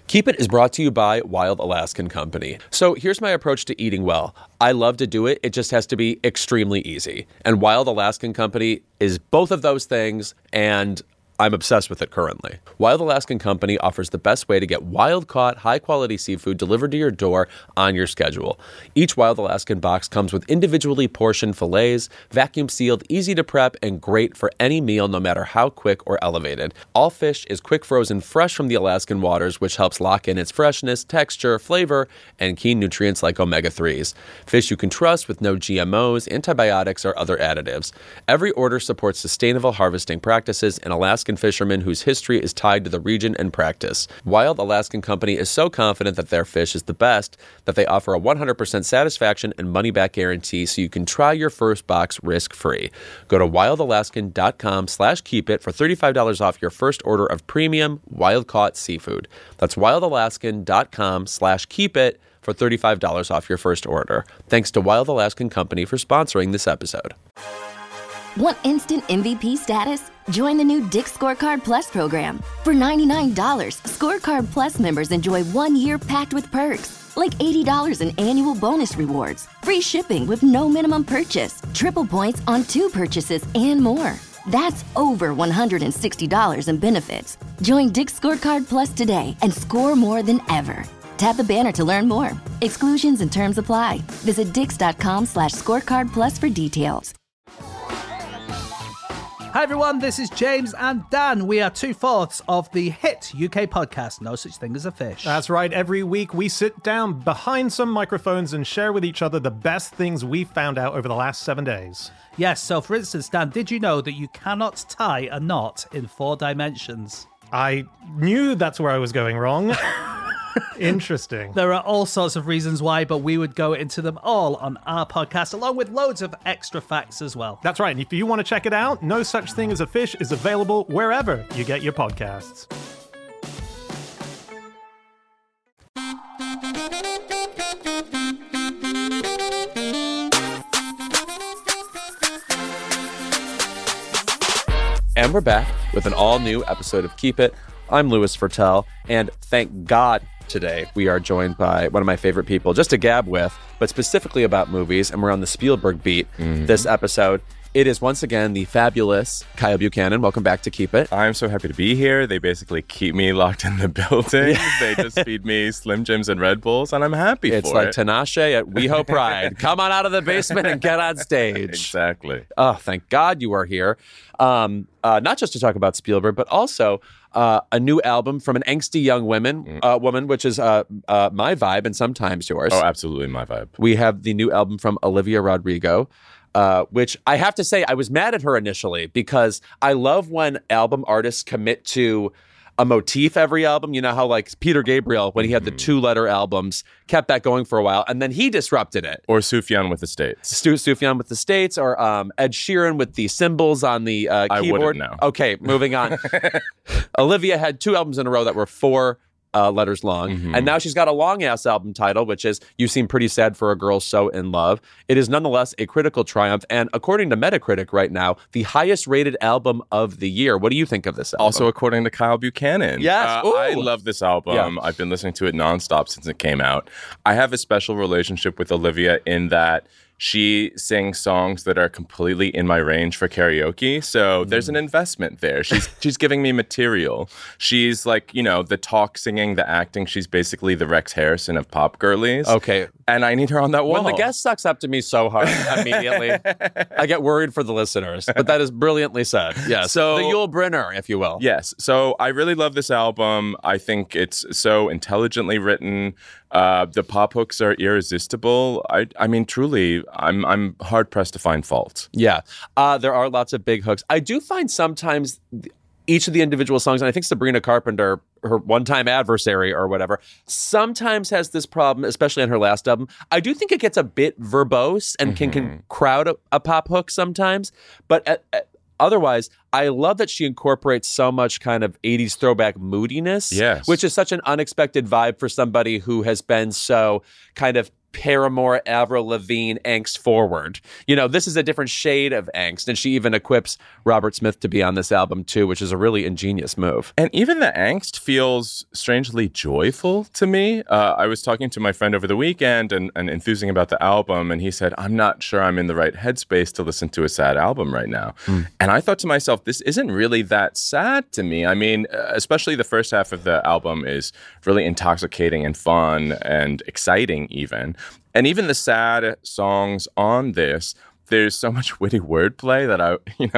Keep It is brought to you by Wild Alaskan Company. So here's my approach to eating well. I love to do it. It just has to be extremely easy. And Wild Alaskan Company is both of those things, and I'm obsessed with it currently. Wild Alaskan Company offers the best way to get wild-caught, high-quality seafood delivered to your door on your schedule. Each Wild Alaskan box comes with individually portioned fillets, vacuum-sealed, easy to prep, and great for any meal, no matter how quick or elevated. All fish is quick frozen fresh from the Alaskan waters, which helps lock in its freshness, texture, flavor, and key nutrients like omega-3s. Fish you can trust with no GMOs, antibiotics, or other additives. Every order supports sustainable harvesting practices and Alaskan fishermen whose history is tied to the region and practice. Wild Alaskan Company is so confident that their fish is the best that they offer a 100% satisfaction and money-back guarantee so you can try your first box risk-free. Go to wildalaskan.com/keepit for $35 off your first order of premium wild-caught seafood. That's wildalaskan.com/keepit for $35 off your first order. Thanks to Wild Alaskan Company for sponsoring this episode. Want instant MVP status? Join the new Dick's Scorecard Plus program. For $99, Scorecard Plus members enjoy 1 year packed with perks, like $80 in annual bonus rewards, free shipping with no minimum purchase, triple points on 2 purchases, and more. That's over $160 in benefits. Join Dick's Scorecard Plus today and score more than ever. Tap the banner to learn more. Exclusions and terms apply. Visit dix.com/scorecard plus for details. Hi everyone, this is James and Dan. We are 2/4 of the hit UK podcast, No Such Thing as a Fish. That's right. Every week we sit down behind some microphones and share with each other the best things we found out over the last 7 days. Yes, so for instance, Dan, did you know that you cannot tie a knot in 4 dimensions? I knew that's where I was going wrong. Interesting. There are all sorts of reasons why, but we would go into them all on our podcast, along with loads of extra facts as well. That's right. And if you want to check it out, No Such Thing as a Fish is available wherever you get your podcasts. And we're back with an all-new episode of Keep It. I'm Louis Fertel, and thank God today we are joined by one of my favorite people just to gab with, but specifically about movies, and we're on the Spielberg beat this episode. It is once again the fabulous Kyle Buchanan. Welcome back to Keep It. I'm so happy to be here. They basically keep me locked in the building. They just feed me Slim Jims and Red Bulls, and I'm happy it's for it. It's like Tinashe at WeHo Pride. Come on out of the basement and get on stage. Exactly. Oh, thank God you are here. Not just to talk about Spielberg, but also a new album from an angsty young woman, which is my vibe and sometimes yours. Oh, absolutely my vibe. We have the new album from Olivia Rodrigo, which I have to say I was mad at her initially because I love when album artists commit to a motif every album. You know how like Peter Gabriel, when he had the 2-letter albums, kept that going for a while, and then he disrupted it. Or Sufjan with the States. Sufjan with the States, or Ed Sheeran with the symbols on the keyboard. I wouldn't know. Okay, moving on. Olivia had 2 albums in a row that were 4 letters long. And now she's got a long-ass album title, which is You Seem Pretty Sad for a Girl So in Love. It is nonetheless a critical triumph, and according to Metacritic right now, the highest-rated album of the year. What do you think of this album? Also according to Kyle Buchanan. Yes. I love this album. Yeah. I've been listening to it nonstop since it came out. I have a special relationship with Olivia in that she sings songs that are completely in my range for karaoke. So there's an investment there. She's giving me material. She's like, you know, the talk singing, the acting. She's basically the Rex Harrison of pop girlies. Okay. And I need her on that wall. When the guest sucks up to me so hard immediately, I get worried for the listeners. But that is brilliantly said. Yes. So, the Yul Brynner, if you will. Yes. So I really love this album. I think it's so intelligently written. The pop hooks are irresistible. I mean, truly, I'm hard pressed to find fault. Yeah, there are lots of big hooks. I do find sometimes each of the individual songs, and I think Sabrina Carpenter, her one-time adversary or whatever, sometimes has this problem, especially on her last album. I do think it gets a bit verbose and can crowd a pop hook sometimes, but otherwise, I love that she incorporates so much kind of 80s throwback moodiness, yes, which is such an unexpected vibe for somebody who has been so kind of Paramore, Avril Lavigne angst forward. This is a different shade of angst, and she even equips Robert Smith to be on this album too, which is a really ingenious move. And even the angst feels strangely joyful to me. I was talking to my friend over the weekend and enthusing about the album, and he said, I'm not sure I'm in the right headspace to listen to a sad album right now. And I thought to myself, this isn't really that sad to me. I mean, especially the first half of the album is really intoxicating and fun and exciting even. And even the sad songs on this, there's so much witty wordplay that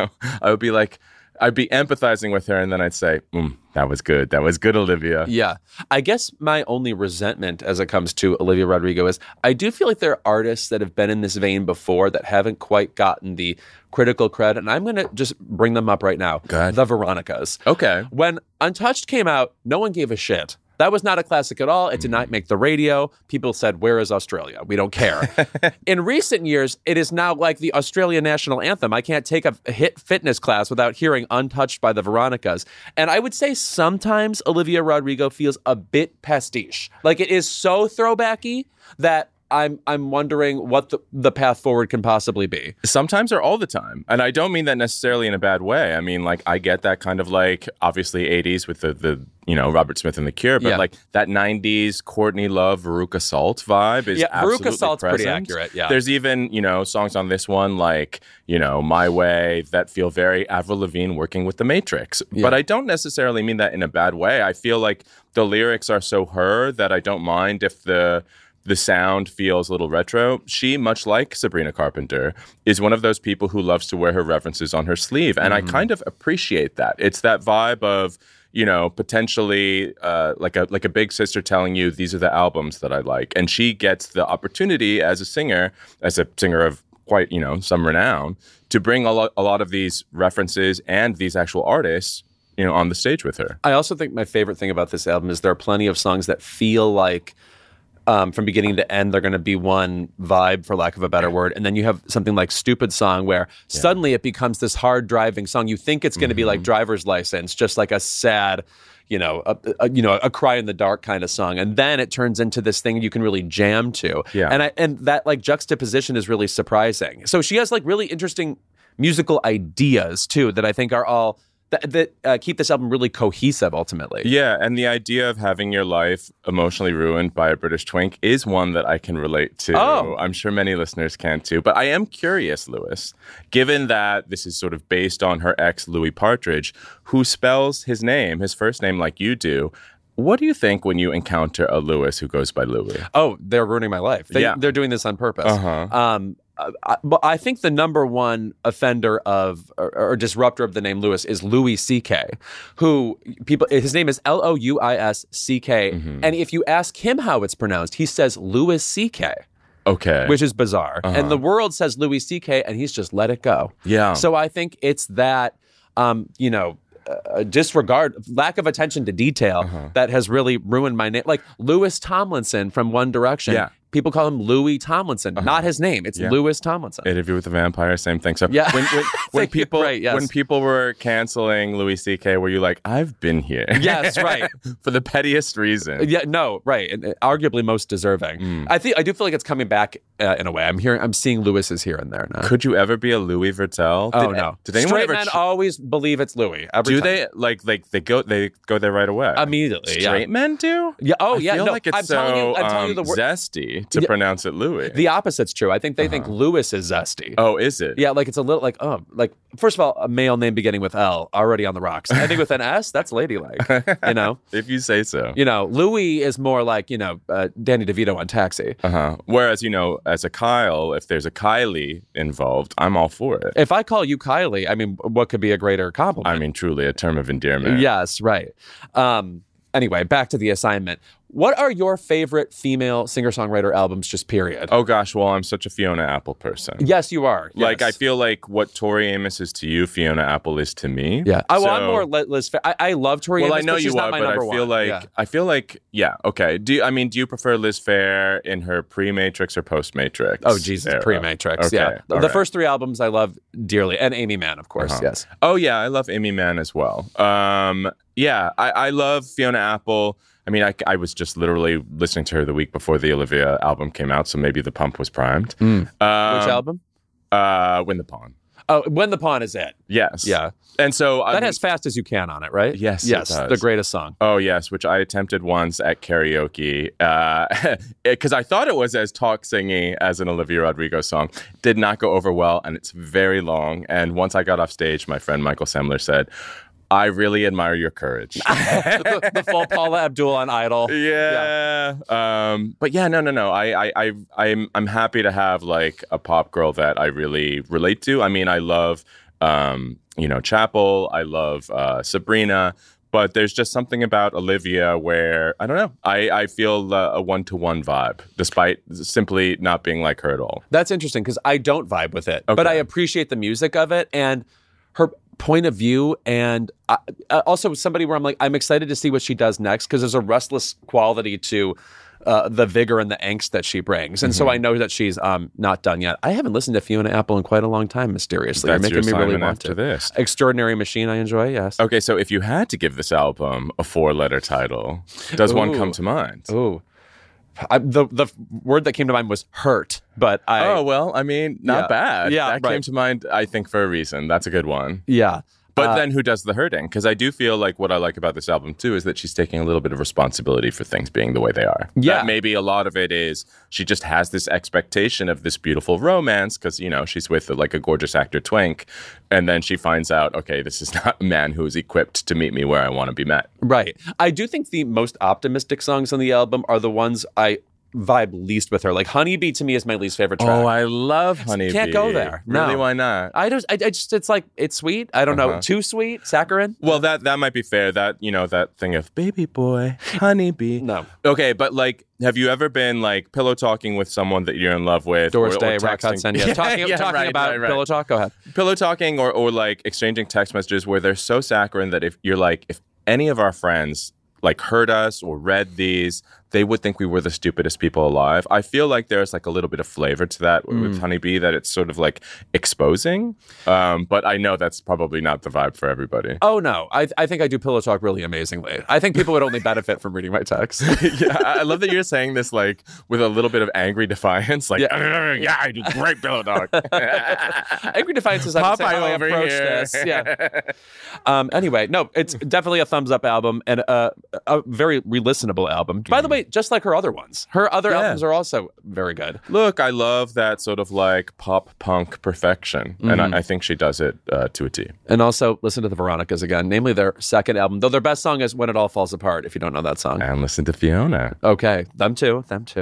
I would be like, I'd be empathizing with her, and then I'd say, that was good. That was good, Olivia. Yeah. I guess my only resentment as it comes to Olivia Rodrigo is I do feel like there are artists that have been in this vein before that haven't quite gotten the critical credit, and I'm going to just bring them up right now. Go ahead. The Veronicas. Okay. When Untouched came out, no one gave a shit. That was not a classic at all. It did not make the radio. People said, where is Australia? We don't care. In recent years, it is now like the Australian national anthem. I can't take a hit fitness class without hearing Untouched by the Veronicas. And I would say sometimes Olivia Rodrigo feels a bit pastiche. Like it is so throwbacky that I'm wondering what the path forward can possibly be. Sometimes or all the time. And I don't mean that necessarily in a bad way. I mean, like, I get that kind of like, obviously 80s with the Robert Smith and The Cure, but like that 90s Courtney Love, Veruca Salt vibe is absolutely Veruca Salt's present. pretty accurate, yeah. There's even, songs on this one like, My Way that feel very Avril Lavigne working with The Matrix. Yeah. But I don't necessarily mean that in a bad way. I feel like the lyrics are so her that I don't mind if the sound feels a little retro. She, much like Sabrina Carpenter, is one of those people who loves to wear her references on her sleeve. And I kind of appreciate that. It's that vibe of, potentially like a big sister telling you, these are the albums that I like. And she gets the opportunity as a singer of quite, some renown, to bring a lot of these references and these actual artists, on the stage with her. I also think my favorite thing about this album is there are plenty of songs that feel like from beginning to end, they're going to be one vibe, for lack of a better word. And then you have something like Stupid Song, where suddenly it becomes this hard driving song. You think it's going to be like Driver's License, just like a sad, a cry in the dark kind of song. And then it turns into this thing you can really jam to. Yeah. And that like juxtaposition is really surprising. So she has like really interesting musical ideas too, that I think are all that keep this album really cohesive ultimately. Yeah, and the idea of having your life emotionally ruined by a British twink is one that I can relate to. Oh. I'm sure many listeners can too. But I am curious, Lewis, given that this is sort of based on her ex, Louis Partridge, who spells his first name like you do. What do you think when you encounter a Lewis who goes by Louis? Oh, they're ruining my life. They're doing this on purpose. But I think the number one offender of or disruptor of the name Lewis is Louis C.K., his name is Louis-C.K. And if you ask him how it's pronounced, he says Louis C.K. Okay. Which is bizarre. And the world says Louis C.K. and he's just let it go. Yeah. So I think it's that, disregard, lack of attention to detail that has really ruined my name. Like Louis Tomlinson from One Direction. Yeah. People call him Louis Tomlinson, not his name. It's Louis Tomlinson. Interview with the Vampire, same thing. So when people were canceling Louis C.K., were you like, I've been here? Yes, right. For the pettiest reason. Yeah, no, right. And arguably most deserving. I do feel like it's coming back in a way. I'm seeing Louis's here and there now. Could you ever be a Louis Virtel? No. Did anyone Straight men always believe it's Louis. Do they like they go there right away? Immediately. Straight men do? Yeah. Oh, I feel like it's telling you the word. Zesty to pronounce it Louis. The opposite's true. I think they think Louis is zesty. Oh, is it? Yeah, like it's a little like first of all, a male name beginning with L already on the rocks. I think with an S, that's ladylike. If you say so. Louis is more like Danny DeVito on Taxi. Whereas as a Kyle, if there's a Kylie involved, I'm all for it. If I call you Kylie, I mean, what could be a greater compliment? I mean, truly a term of endearment. Yes, right. Anyway, back to the assignment. What are your favorite female singer-songwriter albums, just period? Oh, gosh. Well, I'm such a Fiona Apple person. Yes, you are. Yes. Like, I feel like what Tori Amos is to you, Fiona Apple is to me. Yeah. I'm more Liz. I love Tori Amos, I know but she's you not are, my but number one. I feel like, yeah, okay. Do you prefer Liz Phair in her pre-Matrix or post-Matrix? Oh, Jesus, era? Pre-Matrix, okay. yeah. The first three albums I love dearly. And Amy Mann, of course, yes. Oh, yeah, I love Amy Mann as well. Yeah, I love Fiona Apple. I mean, I was just literally listening to her the week before the Olivia album came out, so maybe the pump was primed. Which album? Win the Pawn. Oh, When the Pawn is it. Yes. Yeah. And so That has Fast As You Can on it, right? Yes, it Yes, does. the greatest song. Oh, yes, which I attempted once at karaoke because I thought it was as talk-singy as an Olivia Rodrigo song. Did not go over well, and it's very long. And once I got off stage, my friend Michael Semler said, I really admire your courage. The full Paula Abdul on Idol. Yeah. But yeah, no. I'm happy to have like a pop girl that I really relate to. I mean, I love, Chapel. I love Sabrina. But there's just something about Olivia where, I don't know, I feel a one-to-one vibe, despite simply not being like her at all. That's interesting because I don't vibe with it, Okay. but I appreciate the music of it and her point of view, and also somebody where I'm excited to see what she does next because there's a restless quality to the vigor and the angst that she brings. And so I know that she's not done yet. I haven't listened to Fiona Apple in quite a long time, mysteriously. That's You're making your me really assignment want after to. this. Extraordinary Machine, I enjoy, yes. Okay, so if you had to give this album a 4-letter title, does one come to mind? Ooh. The word that came to mind was hurt, but Oh, well, I mean, not Yeah. bad. Yeah, that right. came to mind, I think, for a reason. That's a good one. Yeah. But then who does the hurting? Because I do feel like what I like about this album, too, is that she's taking a little bit of responsibility for things being the way they are. Yeah. That maybe a lot of it is she just has this expectation of this beautiful romance because, she's with like a gorgeous actor twink. And then she finds out, okay, this is not a man who is equipped to meet me where I want to be met. Right. I do think the most optimistic songs on the album are the ones I vibe least with her. Like Honeybee to me is my least favorite track. Oh, I love Honeybee. Can't go there. Really, No. why not? I just it's like it's sweet. I don't know, too sweet, saccharine. Well, that might be fair. That that thing of baby boy, honeybee. No. Okay, but like, have you ever been like pillow talking with someone that you're in love with? Doris or Day, Rock texting? Hudson. Yeah, talking right, about right. pillow talk. Go ahead. Pillow talking or like exchanging text messages where they're so saccharine that if any of our friends like heard us or read these, they would think we were the stupidest people alive. I feel like there's like a little bit of flavor to that with Honeybee that it's sort of like exposing. But I know that's probably not the vibe for everybody. Oh no, I think I do pillow talk really amazingly. I think people would only benefit from reading my text. Yeah, I love that you're saying this like with a little bit of angry defiance. Like, yeah, I do great pillow talk. Angry defiance is how I over approach here. this. Yeah. Anyway, no, it's definitely a thumbs up album and a very re-listenable album. By the way, just like her other ones, her other albums are also very good. Look, I love that sort of like pop punk perfection, and I think she does it to a T. And also listen to the Veronicas again, namely their second album. Though their best song is When It All Falls Apart. If you don't know that song, And listen to Fiona. okay, them too.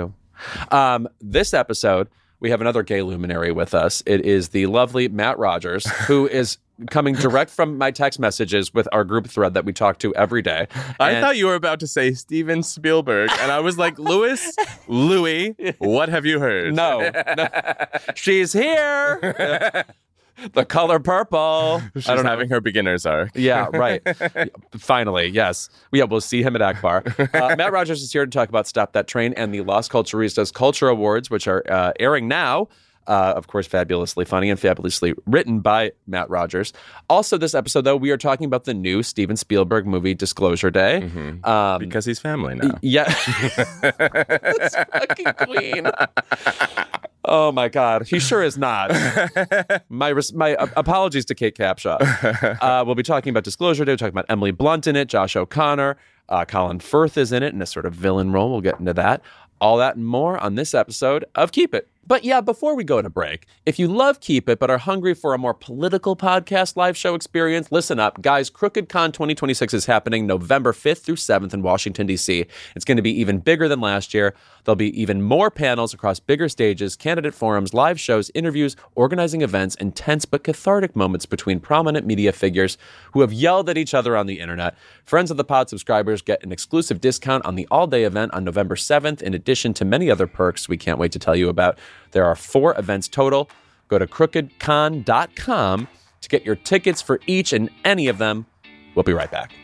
This episode, we have another gay luminary with us. It is the lovely Matt Rogers, who is coming direct from my text messages with our group thread that we talk to every day. I thought you were about to say Steven Spielberg, and I was like, Louis, what have you heard? No. She's here. The color purple. She's having her beginner's arc. Yeah, right. Finally, yes. Yeah, we'll see him at Akbar. Matt Rogers is here to talk about Stop That Train and the Las Culturistas Culture Awards, which are airing now. Of course, fabulously funny and fabulously written by Matt Rogers. Also, this episode, though, we are talking about the new Steven Spielberg movie, Disclosure Day. Because he's family now. Yeah. This fucking queen. Oh, my God. He sure is not. My apologies to Kate Capshaw. We'll be talking about Disclosure Day. We're talking about Emily Blunt in it, Josh O'Connor. Colin Firth is in it in a sort of villain role. We'll get into that. All that and more on this episode of Keep It. But yeah, before we go to break, if you love Keep It but are hungry for a more political podcast live show experience, listen up. Guys, Crooked Con 2026 is happening November 5th through 7th in Washington, D.C. It's going to be even bigger than last year. There'll be even more panels across bigger stages, candidate forums, live shows, interviews, organizing events, and tense but cathartic moments between prominent media figures who have yelled at each other on the internet. Friends of the Pod subscribers get an exclusive discount on the all-day event on November 7th, in addition to many other perks we can't wait to tell you about. There are 4 events total. Go to crookedcon.com to get your tickets for each and any of them. We'll be right back.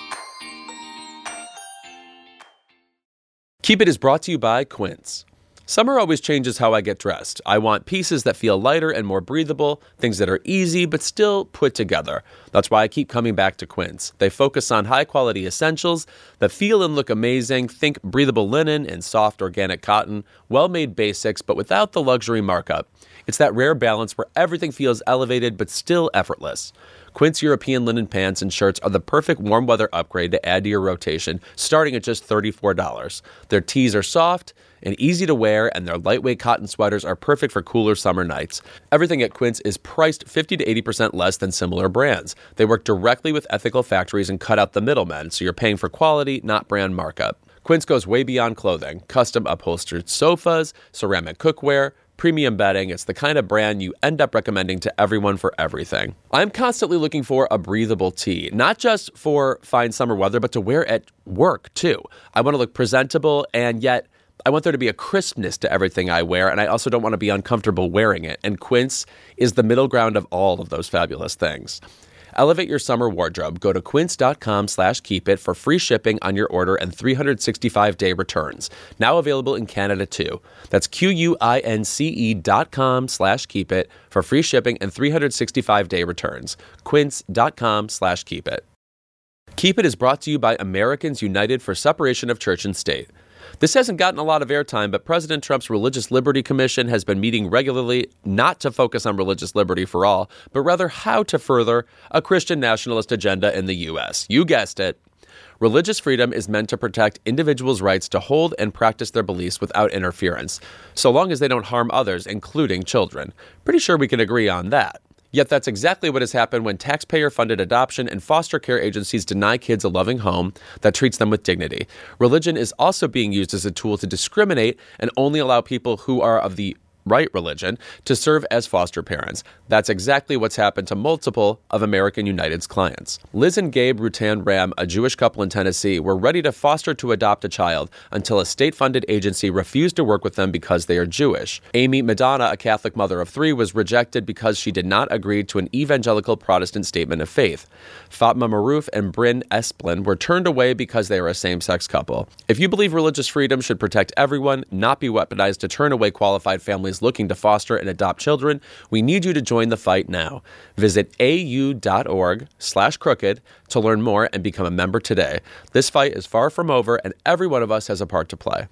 Keep It is brought to you by Quince. Summer always changes how I get dressed. I want pieces that feel lighter and more breathable, things that are easy but still put together. That's why I keep coming back to Quince. They focus on high-quality essentials that feel and look amazing. Think breathable linen and soft organic cotton, well-made basics but without the luxury markup. It's that rare balance where everything feels elevated but still effortless. Quince European linen pants and shirts are the perfect warm weather upgrade to add to your rotation, starting at just $34. Their tees are soft and easy to wear, and their lightweight cotton sweaters are perfect for cooler summer nights. Everything at Quince is priced 50 to 80% less than similar brands. They work directly with ethical factories and cut out the middlemen, so you're paying for quality, not brand markup. Quince goes way beyond clothing. Custom upholstered sofas, ceramic cookware, premium bedding. It's the kind of brand you end up recommending to everyone for everything. I'm constantly looking for a breathable tee, not just for fine summer weather, but to wear at work too. I want to look presentable, and yet I want there to be a crispness to everything I wear, and I also don't want to be uncomfortable wearing it. And Quince is the middle ground of all of those fabulous things. Elevate your summer wardrobe. Go to quince.com/keepit for free shipping on your order and 365-day returns. Now available in Canada too. That's QUINCE.com/keepit for free shipping and 365-day returns. Quince.com/keepit. Keep It is brought to you by Americans United for Separation of Church and State. This hasn't gotten a lot of airtime, but President Trump's Religious Liberty Commission has been meeting regularly not to focus on religious liberty for all, but rather how to further a Christian nationalist agenda in the U.S. You guessed it. Religious freedom is meant to protect individuals' rights to hold and practice their beliefs without interference, so long as they don't harm others, including children. Pretty sure we can agree on that. Yet that's exactly what has happened when taxpayer-funded adoption and foster care agencies deny kids a loving home that treats them with dignity. Religion is also being used as a tool to discriminate and only allow people who are of the right religion to serve as foster parents. That's exactly what's happened to multiple of American United's clients. Liz and Gabe Rutan Ram, a Jewish couple in Tennessee, were ready to foster to adopt a child until a state-funded agency refused to work with them because they are Jewish. Amy Madonna, a Catholic mother of three, was rejected because she did not agree to an evangelical Protestant statement of faith. Fatma Maroof and Bryn Esplin were turned away because they are a same-sex couple. If you believe religious freedom should protect everyone, not be weaponized to turn away qualified families looking to foster and adopt children, we need you to join the fight now. Visit au.org/crooked to learn more and become a member today. This fight is far from over, and every one of us has a part to play.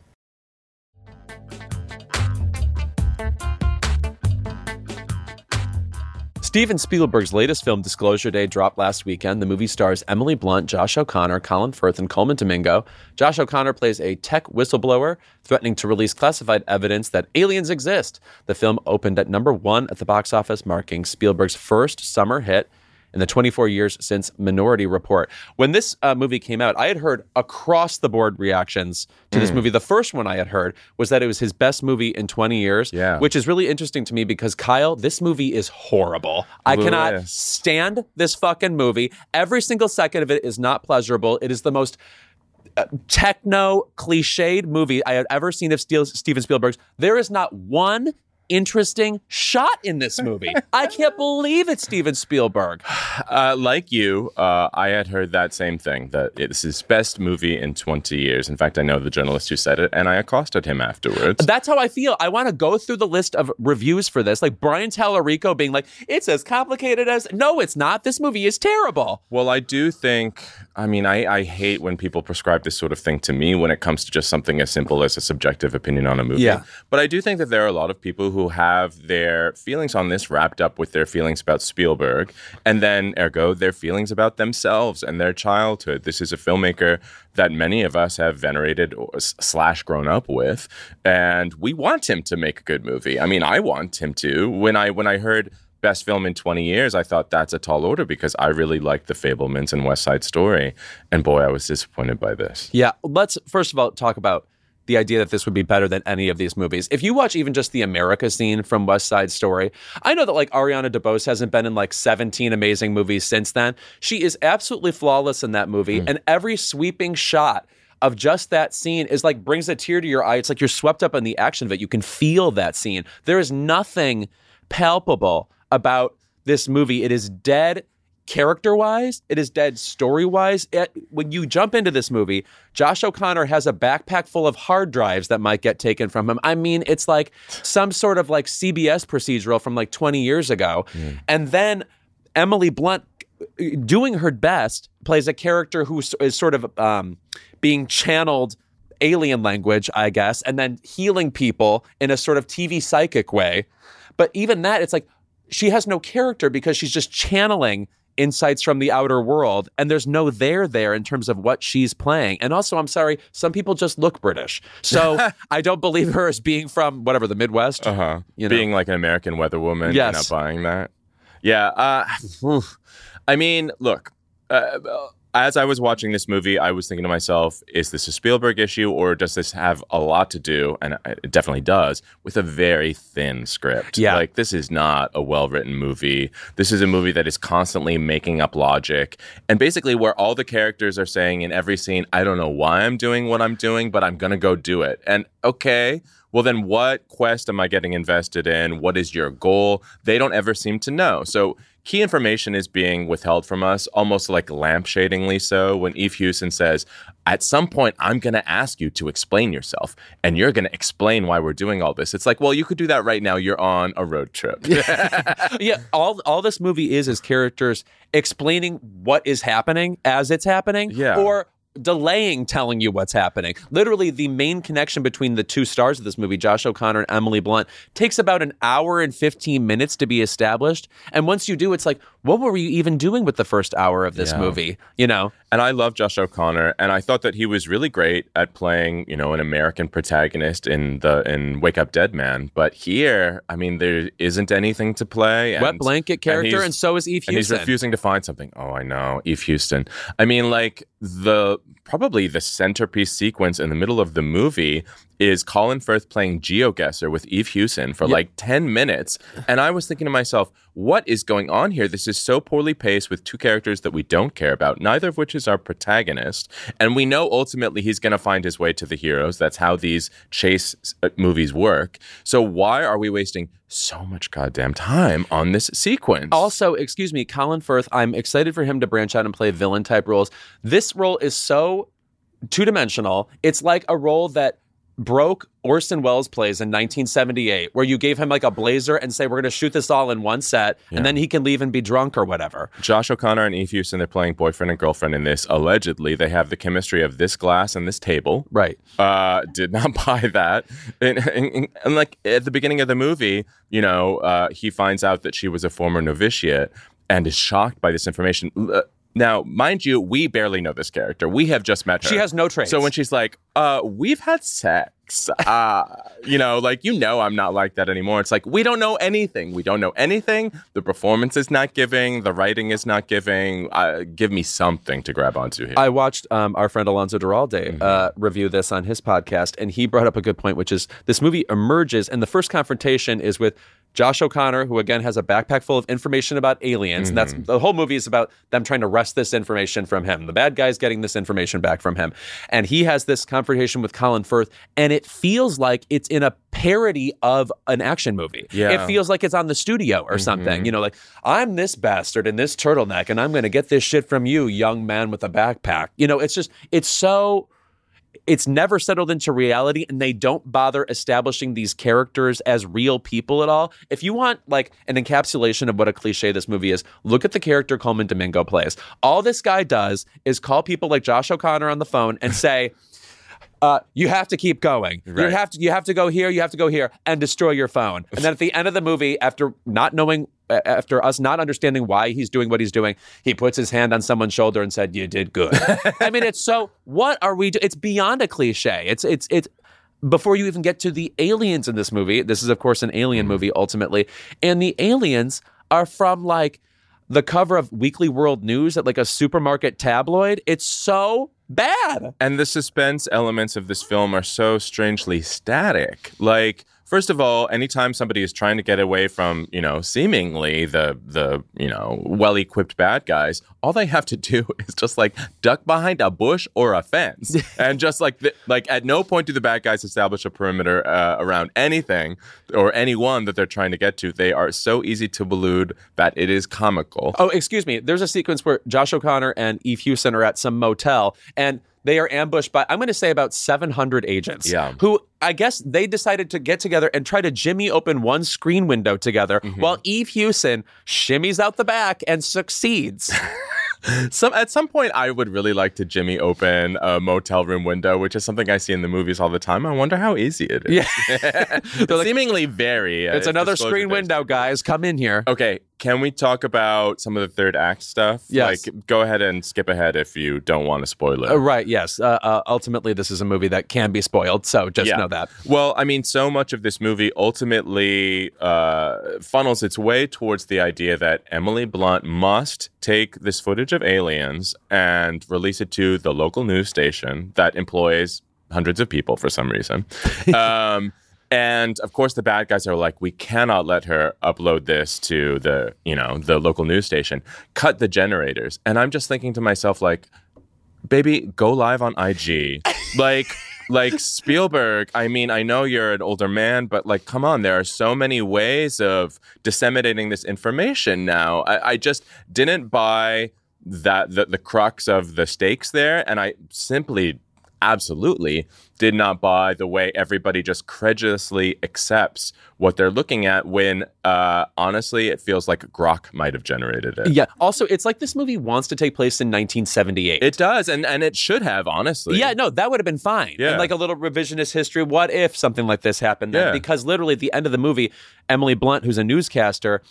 Steven Spielberg's latest film, Disclosure Day, dropped last weekend. The movie stars Emily Blunt, Josh O'Connor, Colin Firth, and Coleman Domingo. Josh O'Connor plays a tech whistleblower threatening to release classified evidence that aliens exist. The film opened at #1 at the box office, marking Spielberg's first summer hit in the 24 years since Minority Report. When this movie came out, I had heard across-the-board reactions to this movie. The first one I had heard was that it was his best movie in 20 years, which is really interesting to me because, Kyle, this movie is horrible. I cannot stand this fucking movie. Every single second of it is not pleasurable. It is the most techno, cliched movie I have ever seen of Steven Spielberg's. There is not one interesting shot in this movie. I can't believe it's Steven Spielberg. Like you, I had heard that same thing, that it's his best movie in 20 years. In fact, I know the journalist who said it, and I accosted him afterwards. That's how I feel. I want to go through the list of reviews for this, like Brian Tallarico being like, it's as complicated as... No, it's not. This movie is terrible. Well, I do think... I hate when people prescribe this sort of thing to me when it comes to just something as simple as a subjective opinion on a movie. Yeah. But I do think that there are a lot of people who have their feelings on this wrapped up with their feelings about Spielberg, and then, ergo, their feelings about themselves and their childhood. This is a filmmaker that many of us have venerated / grown up with, and we want him to make a good movie. I mean, I want him to. When I heard best film in 20 years, I thought that's a tall order because I really liked The Fabelmans and West Side Story. And boy, I was disappointed by this. Yeah, let's first of all talk about the idea that this would be better than any of these movies. If you watch even just the America scene from West Side Story, I know that like Ariana DeBose hasn't been in like 17 amazing movies since then. She is absolutely flawless in that movie. And every sweeping shot of just that scene is like brings a tear to your eye. It's like you're swept up in the action of it. You can feel that scene. There is nothing palpable about this movie. It is dead character-wise. It is dead story-wise. When you jump into this movie, Josh O'Connor has a backpack full of hard drives that might get taken from him. I mean, it's like some sort of like CBS procedural from like 20 years ago. And then Emily Blunt, doing her best, plays a character who is sort of being channeled alien language, I guess, and then healing people in a sort of TV psychic way. But even that, it's like she has no character because she's just channeling insights from the outer world, and there's no there in terms of what she's playing. And also, I'm sorry, some people just look British. So I don't believe her as being from, whatever, the Midwest. Being like an American weather woman. Yes. Not buying that. Yeah. I mean, look, as I was watching this movie, I was thinking to myself, is this a Spielberg issue, or does this have a lot to do, and it definitely does, with a very thin script? Yeah. Like, this is not a well-written movie. This is a movie that is constantly making up logic, and basically where all the characters are saying in every scene, I don't know why I'm doing what I'm doing, but I'm going to go do it. And okay, well then what quest am I getting invested in? What is your goal? They don't ever seem to know. So key information is being withheld from us, almost like lampshadingly so, when Eve Hewson says, at some point, I'm going to ask you to explain yourself, and you're going to explain why we're doing all this. It's like, well, you could do that right now. You're on a road trip. Yeah, all this movie is characters explaining what is happening as it's happening, or delaying telling you what's happening. Literally, the main connection between the two stars of this movie, Josh O'Connor and Emily Blunt, takes about an hour and 15 minutes to be established. And once you do, it's like, what were you even doing with the first hour of this movie? You know? And I love Josh O'Connor, and I thought that he was really great at playing, you know, an American protagonist in Wake Up Dead Man. But here, I mean, there isn't anything to play. Wet blanket character, and so is Eve Hewson. And he's refusing to find something. Oh, I know, Eve Hewson. I mean, like, probably the centerpiece sequence in the middle of the movie is Colin Firth playing GeoGuessr with Eve Hewson for like 10 minutes. And I was thinking to myself, what is going on here? This is so poorly paced with two characters that we don't care about, neither of which is our protagonist. And we know ultimately he's going to find his way to the heroes. That's how these chase movies work. So why are we wasting so much goddamn time on this sequence? Also, excuse me, Colin Firth, I'm excited for him to branch out and play villain type roles. This role is so two-dimensional. It's like a role that broke Orson Welles plays in 1978, where you gave him like a blazer and say, we're going to shoot this all in one set, and then he can leave and be drunk or whatever. Josh O'Connor and Eve Hewson, they're playing boyfriend and girlfriend in this. Allegedly, they have the chemistry of this glass and this table. Right. Did not buy that. And like at the beginning of the movie, you know, he finds out that she was a former novitiate and is shocked by this information. Now, mind you, we barely know this character. We have just met her. She has no traits. So when she's like, we've had sex, you know, like, you know, I'm not like that anymore. It's like, we don't know anything. We don't know anything. The performance is not giving. The writing is not giving. Give me something to grab onto here. I watched our friend Alonso Duralde review this on his podcast, and he brought up a good point, which is this movie emerges, and the first confrontation is with Josh O'Connor, who again has a backpack full of information about aliens. And that's the whole movie is about them trying to wrest this information from him. The bad guy's getting this information back from him. And he has this confrontation with Colin Firth, and it feels like it's in a parody of an action movie. Yeah. It feels like it's on the studio or something. You know, like, I'm this bastard in this turtleneck, and I'm going to get this shit from you, young man with a backpack. You know, it's just, it's never settled into reality, and they don't bother establishing these characters as real people at all. If you want like an encapsulation of what a cliche this movie is, look at the character Coleman Domingo plays. All this guy does is call people like Josh O'Connor on the phone and say, you have to keep going. Right. You have to go here, you have to go here, and destroy your phone. And then at the end of the movie, after us not understanding why he's doing what he's doing, he puts his hand on someone's shoulder and said, "You did good." I mean, it's so, what are we doing? It's beyond a cliche. It's before you even get to the aliens in this movie. This is, of course, an alien movie ultimately. And the aliens are from like the cover of Weekly World News at like a supermarket tabloid. It's so bad. And the suspense elements of this film are so strangely static. Like, first of all, anytime somebody is trying to get away from, seemingly the well-equipped bad guys, all they have to do is just like duck behind a bush or a fence. And just like at no point do the bad guys establish a perimeter around anything or anyone that they're trying to get to. They are so easy to elude that it is comical. Oh, excuse me. There's a sequence where Josh O'Connor and Eve Hewson are at some motel, and they are ambushed by, I'm going to say, about 700 agents. Yeah. Who, I guess, they decided to get together and try to jimmy open one screen window together, while Eve Hewson shimmies out the back and succeeds. At some point, I would really like to jimmy open a motel room window, which is something I see in the movies all the time. I wonder how easy it is. Yeah. Seemingly very. It's another screen window, guys. Come in here. Okay. Can we talk about some of the third act stuff? Yes. Like, go ahead and skip ahead if you don't want to spoil it. Right, yes. Ultimately, this is a movie that can be spoiled, so just know that. Well, I mean, so much of this movie ultimately funnels its way towards the idea that Emily Blunt must take this footage of aliens and release it to the local news station that employs hundreds of people for some reason. And of course, the bad guys are like, we cannot let her upload this to the local news station. Cut the generators. And I'm just thinking to myself, like, baby, go live on IG. Like Spielberg, I mean, I know you're an older man, but like, come on, there are so many ways of disseminating this information now. I just didn't buy that the crux of the stakes there, and I simply absolutely did not buy the way everybody just credulously accepts what they're looking at when, honestly, it feels like Grok might have generated it. Yeah. Also, it's like this movie wants to take place in 1978. It does, and it should have, honestly. Yeah, no, that would have been fine. Yeah. And like a little revisionist history. What if something like this happened then? Yeah. Because literally at the end of the movie, Emily Blunt, who's a newscaster,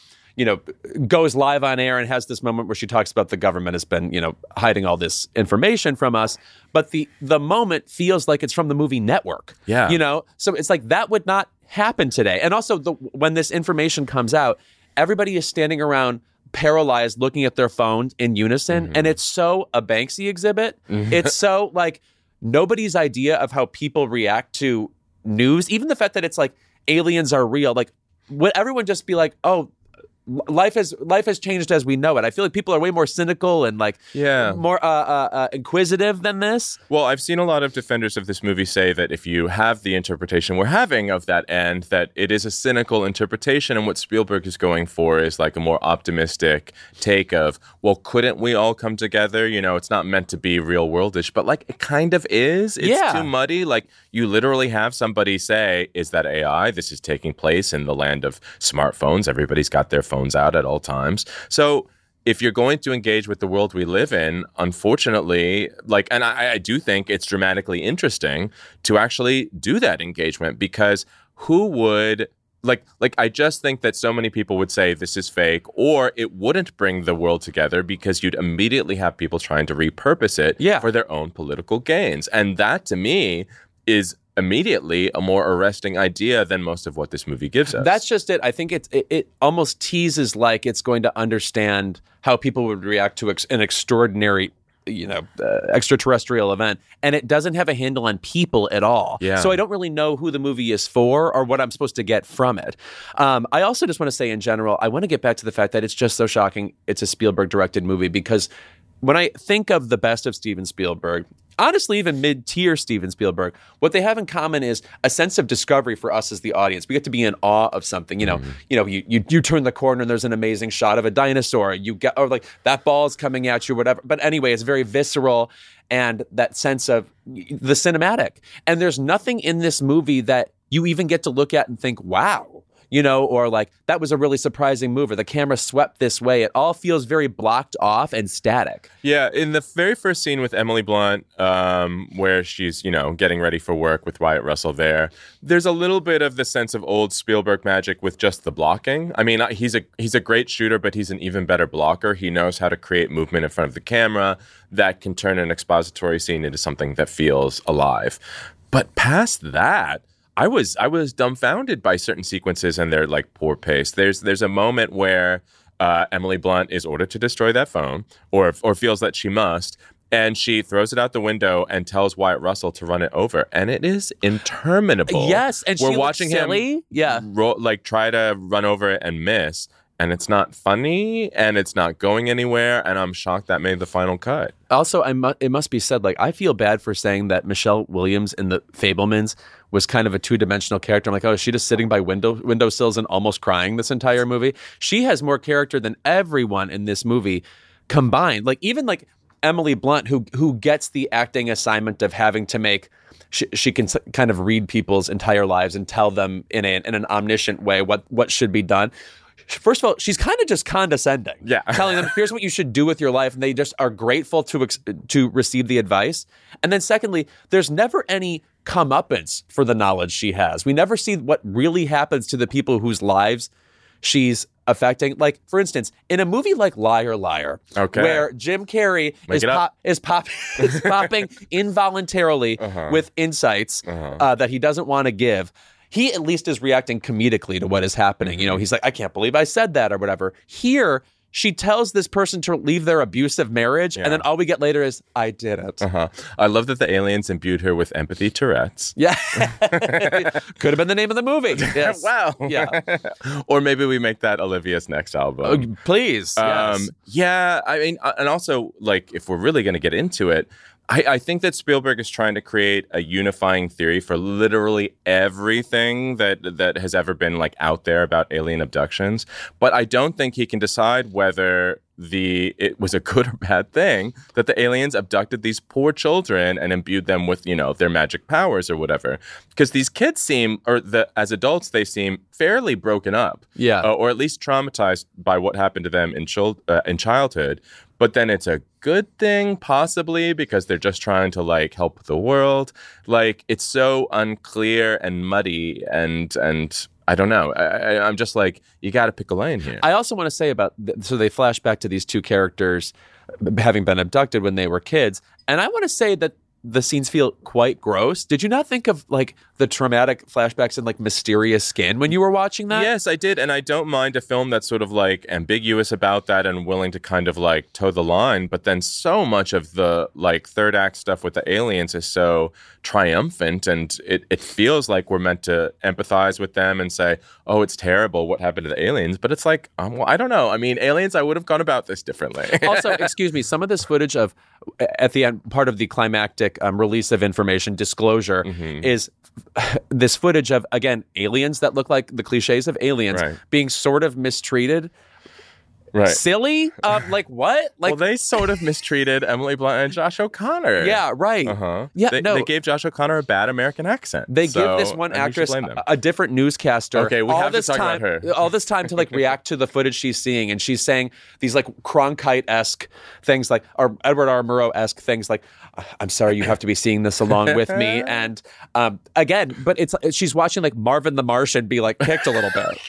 goes live on air and has this moment where she talks about the government has been, hiding all this information from us. But the moment feels like it's from the movie Network. Yeah. So it's like that would not happen today. And also when this information comes out, everybody is standing around paralyzed looking at their phones in unison. And it's so a Banksy exhibit. It's so like nobody's idea of how people react to news, even the fact that it's like aliens are real. Like, would everyone just be like, oh, life has changed as we know it? I feel like people are way more cynical and like more inquisitive than this. Well, I've seen a lot of defenders of this movie say that if you have the interpretation we're having of that end, that it is a cynical interpretation, and what Spielberg is going for is like a more optimistic take of, well, couldn't we all come together? It's not meant to be real worldish, but like it kind of is. It's too muddy. Like you literally have somebody say, is that AI? This is taking place in the land of smartphones. Everybody's got their phones out at all times. So if you're going to engage with the world we live in, unfortunately, and I do think it's dramatically interesting to actually do that engagement, because who would I just think that so many people would say this is fake, or it wouldn't bring the world together because you'd immediately have people trying to repurpose it for their own political gains. And that to me is immediately a more arresting idea than most of what this movie gives us. That's just it. I think it almost teases like it's going to understand how people would react to an extraordinary, extraterrestrial event, and it doesn't have a handle on people at all. Yeah. So I don't really know who the movie is for or what I'm supposed to get from it. I also just want to say in general, I want to get back to the fact that it's just so shocking it's a Spielberg-directed movie, because when I think of the best of Steven Spielberg, honestly, even mid-tier Steven Spielberg, what they have in common is a sense of discovery for us as the audience. We get to be in awe of something. You turn the corner and there's an amazing shot of a dinosaur. Or like that ball's coming at you, whatever. But anyway, it's very visceral, and that sense of the cinematic. And there's nothing in this movie that you even get to look at and think, wow. Or like, that was a really surprising move, or the camera swept this way. It all feels very blocked off and static. Yeah, in the very first scene with Emily Blunt, where she's, getting ready for work with Wyatt Russell there's a little bit of the sense of old Spielberg magic with just the blocking. I mean, he's a great shooter, but he's an even better blocker. He knows how to create movement in front of the camera that can turn an expository scene into something that feels alive. But past that, I was dumbfounded by certain sequences and their like poor pace. There's a moment where Emily Blunt is ordered to destroy that phone, or feels that she must, And she throws it out the window and tells Wyatt Russell to run it over. And it is interminable. Yes, and we're she watching looks silly. him Yeah. try to run over it and miss. And it's not funny and it's not going anywhere. And I'm shocked that made the final cut. Also, it must be said, like, I feel bad for saying that Michelle Williams in The Fabelmans was kind of a two-dimensional character. I'm like, oh, is she just sitting by windowsills and almost crying this entire movie? She has more character than everyone in this movie combined. Like, even like Emily Blunt, who gets the acting assignment of having to make, she can kind of read people's entire lives and tell them in an omniscient way what should be done. First of all, she's kind of just condescending. Yeah. Telling them, here's what you should do with your life. And they just are grateful to receive the advice. And then secondly, there's never any comeuppance for the knowledge she has. We never see what really happens to the people whose lives she's affecting. Like, for instance, in a movie like Liar, Liar, where Jim Carrey is popping involuntarily with insights that he doesn't want to give, he at least is reacting comedically to what is happening. You know, he's like, I can't believe I said that or whatever. Here, she tells this person to leave their abusive marriage, and then all we get later is, I did it. I love that the aliens imbued her with empathy Tourette's. Yeah. Could have been the name of the movie. Yes. Wow. Yeah. Or maybe we make that Olivia's next album. Please. Yes. Yeah, I mean, and also, like, if we're really going to get into it, I think that Spielberg is trying to create a unifying theory for literally everything that has ever been like out there about alien abductions. But I don't think he can decide whether it was a good or bad thing that the aliens abducted these poor children and imbued them with, you know, their magic powers or whatever. Because these kids as adults, they seem fairly broken up. Yeah. Or at least traumatized by what happened to them in childhood. But then it's a good thing, possibly, because they're just trying to, like, help the world. Like, it's so unclear and muddy, and I don't know. I'm just like, you got to pick a lane here. I also want to say so they flash back to these two characters having been abducted when they were kids. And I want to say that the scenes feel quite gross. Did you not think of, like, the traumatic flashbacks and, like, Mysterious Skin when you were watching that? Yes, I did. And I don't mind a film that's sort of, like, ambiguous about that and willing to kind of, like, toe the line. But then so much of the, like, third act stuff with the aliens is so triumphant. And it feels like we're meant to empathize with them and say, oh, it's terrible what happened to the aliens. But it's like, well, I don't know. I mean, aliens, I would have gone about this differently. Also, excuse me, some of this footage of, at the end, part of the climactic release of information disclosure is this footage of, again, aliens that look like the cliches of aliens being sort of mistreated. Right. Silly? Like what? Like, well, they sort of mistreated Emily Blunt and Josh O'Connor. Yeah, right. Yeah, they gave Josh O'Connor a bad American accent. They give this one actress a different newscaster. Okay, we have to talk about her. All this time to, like, react to the footage she's seeing, and she's saying these, like, Cronkite-esque things, like, or Edward R. Murrow-esque things, like, I'm sorry you have to be seeing this along with me. And again, but she's watching, like, Marvin the Martian be, like, kicked a little bit.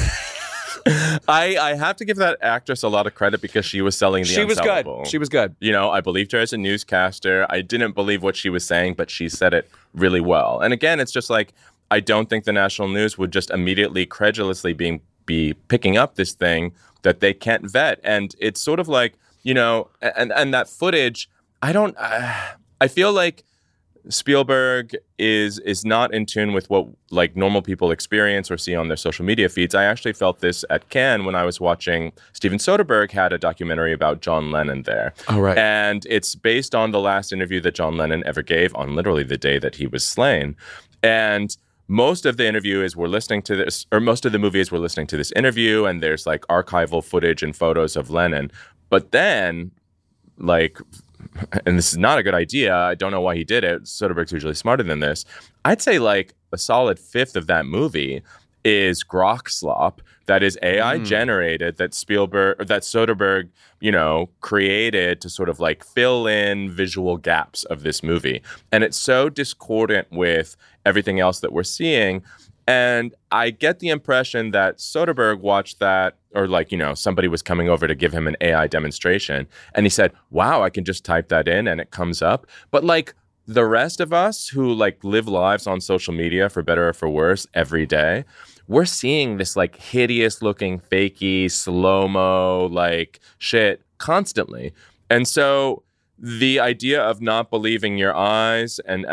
I have to give that actress a lot of credit because she was selling the unsellable. She was good. You know, I believed her as a newscaster. I didn't believe what she was saying, but she said it really well. And again, it's just like, I don't think the national news would just immediately, credulously be picking up this thing that they can't vet. And it's sort of like, you know, and that footage, I feel like Spielberg is not in tune with what, like, normal people experience or see on their social media feeds. I actually felt this at Cannes when I was watching Steven Soderbergh had a documentary about John Lennon there. Oh, right. And it's based on the last interview that John Lennon ever gave on literally the day that he was slain. And most of the interviews were listening to this, or most of the movies were listening to this interview, and there's, like, archival footage and photos of Lennon. But then, like, and this is not a good idea, I don't know why he did it, Soderbergh's usually smarter than this, I'd say, like, a solid fifth of that movie is grok slop that is AI generated that Soderbergh, you know, created to sort of, like, fill in visual gaps of this movie. And it's so discordant with everything else that we're seeing. And I get the impression that Soderbergh watched that, or, like, you know, somebody was coming over to give him an AI demonstration, and he said, wow, I can just type that in and it comes up. But, like, the rest of us who, like, live lives on social media, for better or for worse, every day, we're seeing this, like, hideous looking, fakey, slow-mo, like, shit constantly. And so the idea of not believing your eyes and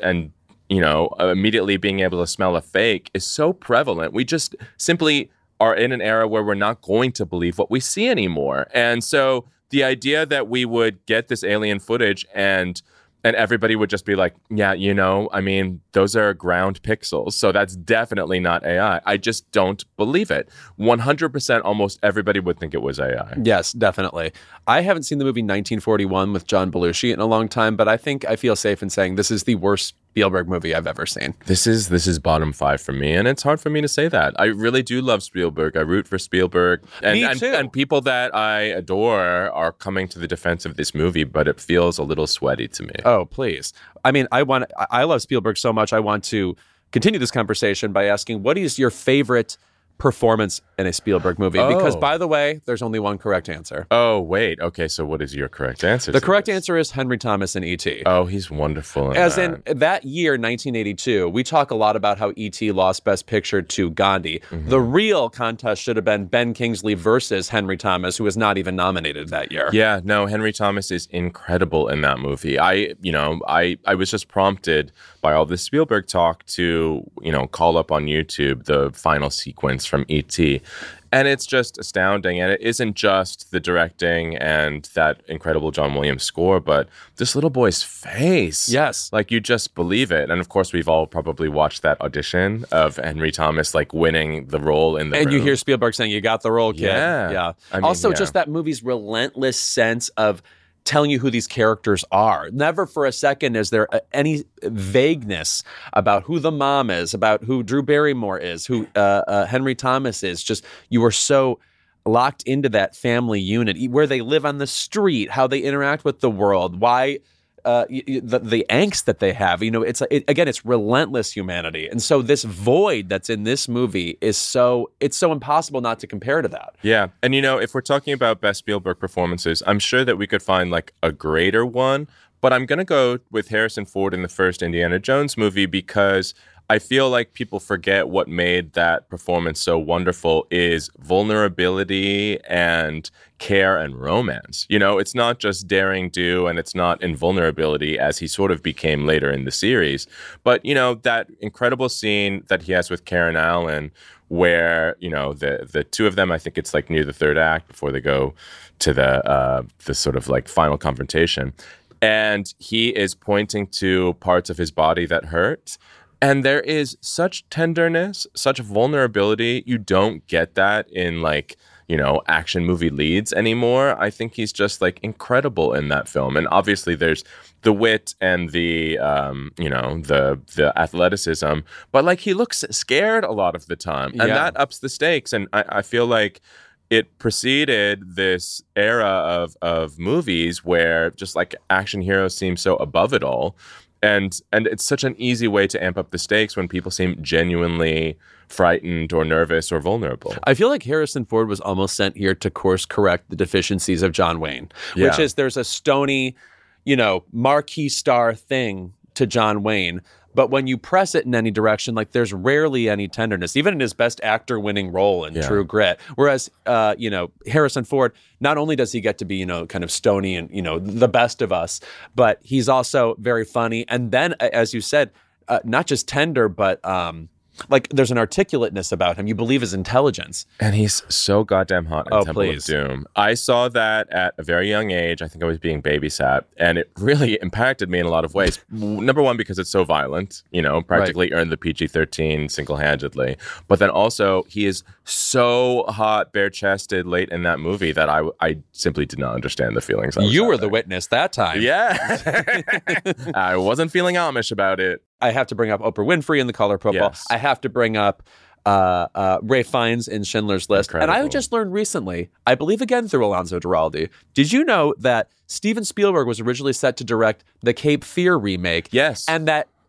immediately being able to smell a fake is so prevalent. We just simply are in an era where we're not going to believe what we see anymore. And so the idea that we would get this alien footage and everybody would just be like, yeah, those are ground pixels. So that's definitely not AI. I just don't believe it. 100% almost everybody would think it was AI. Yes, definitely. I haven't seen the movie 1941 with John Belushi in a long time, but I think I feel safe in saying this is the worst Spielberg movie I've ever seen. This is bottom 5 for me, and it's hard for me to say that. I really do love Spielberg. I root for Spielberg. Me too. And people that I adore are coming to the defense of this movie, but it feels a little sweaty to me. Oh, please. I mean, I love Spielberg so much, I want to continue this conversation by asking, what is your favorite performance in a Spielberg movie? Because, by the way, there's only one correct answer. Oh, wait. Okay, so what is your correct answer? The correct answer is Henry Thomas in E.T. Oh, he's wonderful in As that. in that year, 1982, we talk a lot about how E.T. lost Best Picture to Gandhi. Mm-hmm. The real contest should have been Ben Kingsley versus Henry Thomas, who was not even nominated that year. Yeah, no, Henry Thomas is incredible in that movie. I was just prompted by all this Spielberg talk to, call up on YouTube the final sequence from E.T. And it's just astounding. And it isn't just the directing and that incredible John Williams score, but this little boy's face. Yes. Like, you just believe it. And of course, we've all probably watched that audition of Henry Thomas, like, winning the role in the room. And you hear Spielberg saying, "You got the role, kid." Yeah. Just that movie's relentless sense of telling you who these characters are. Never for a second is there any vagueness about who the mom is, about who Drew Barrymore is, who Henry Thomas is. Just, you are so locked into that family unit, where they live on the street, how they interact with the world, why the angst that they have. It's relentless humanity. And so this void that's in this movie it's so impossible not to compare to that. Yeah. And if we're talking about best Spielberg performances, I'm sure that we could find like a greater one, but I'm going to go with Harrison Ford in the first Indiana Jones movie, because I feel like people forget what made that performance so wonderful is vulnerability and care and romance. It's not just daring do, and it's not invulnerability as he sort of became later in the series. But, that incredible scene that he has with Karen Allen where, the two of them, I think it's like near the third act before they go to the sort of like final confrontation. And he is pointing to parts of his body that hurt. And there is such tenderness, such vulnerability. You don't get that in action movie leads anymore. I think he's just like incredible in that film. And obviously there's the wit and the athleticism, but like he looks scared a lot of the time. And that ups the stakes. And I feel like it preceded this era of movies where just like action heroes seem so above it all. And it's such an easy way to amp up the stakes when people seem genuinely frightened or nervous or vulnerable. I feel like Harrison Ford was almost sent here to course correct the deficiencies of John Wayne, which is there's a stony, marquee star thing to John Wayne. But when you press it in any direction, like there's rarely any tenderness, even in his best actor winning role in True Grit. Whereas, Harrison Ford, not only does he get to be, kind of stony and, the best of us, but he's also very funny. And then, as you said, not just tender, but like there's an articulateness about him. You believe his intelligence. And he's so goddamn hot in Temple please. of Doom. I saw that at a very young age. I think I was being babysat. And it really impacted me in a lot of ways. Number one, because it's so violent, practically earned the PG-13 single-handedly. But then also, he is so hot, bare-chested late in that movie that I simply did not understand the feelings. You were the witness that time. Yeah. I wasn't feeling Amish about it. I have to bring up Oprah Winfrey in The Color Purple. Yes. I have to bring up Ray Fiennes in Schindler's List. Incredible. And I just learned recently, I believe again through Alonso Duralde, did you know that Steven Spielberg was originally set to direct the Cape Fear remake? Yes. And that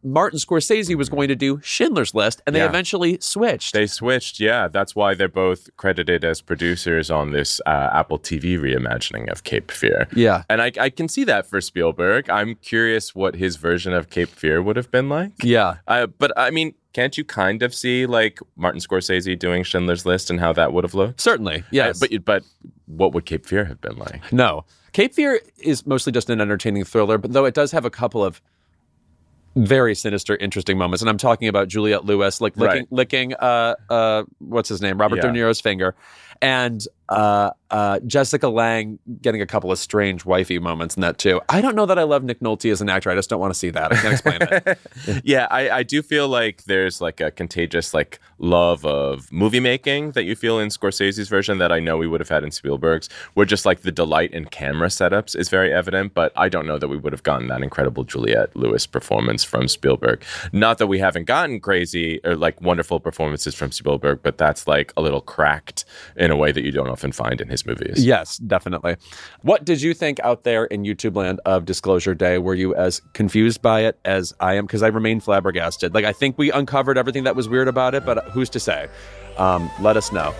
Martin Scorsese was going to do Schindler's List, and they eventually switched. They switched, yeah. That's why they're both credited as producers on this Apple TV reimagining of Cape Fear. Yeah. And I can see that for Spielberg. I'm curious what his version of Cape Fear would have been like. Yeah. But I mean, can't you kind of see like Martin Scorsese doing Schindler's List and how that would have looked? Certainly, yes. But what would Cape Fear have been like? No. Cape Fear is mostly just an entertaining thriller, but though it does have a couple of very sinister, interesting moments. And I'm talking about Juliette Lewis, like licking what's his name? Robert De Niro's finger. And Jessica Lange getting a couple of strange wifey moments in that too. I don't know that I love Nick Nolte as an actor. I just don't want to see that. I can't explain it. Yeah, I do feel like there's like a contagious like love of movie making that you feel in Scorsese's version that I know we would have had in Spielberg's, where just like the delight in camera setups is very evident, but I don't know that we would have gotten that incredible Juliette Lewis performance from Spielberg. Not that we haven't gotten crazy or like wonderful performances from Spielberg, but that's like a little cracked in a way that you don't often find in his movies. Yes, definitely. What did you think out there in YouTube land of Disclosure Day? Were you as confused by it as I am? Because I remain flabbergasted. Like, I think we uncovered everything that was weird about it, but who's to say? Let us know.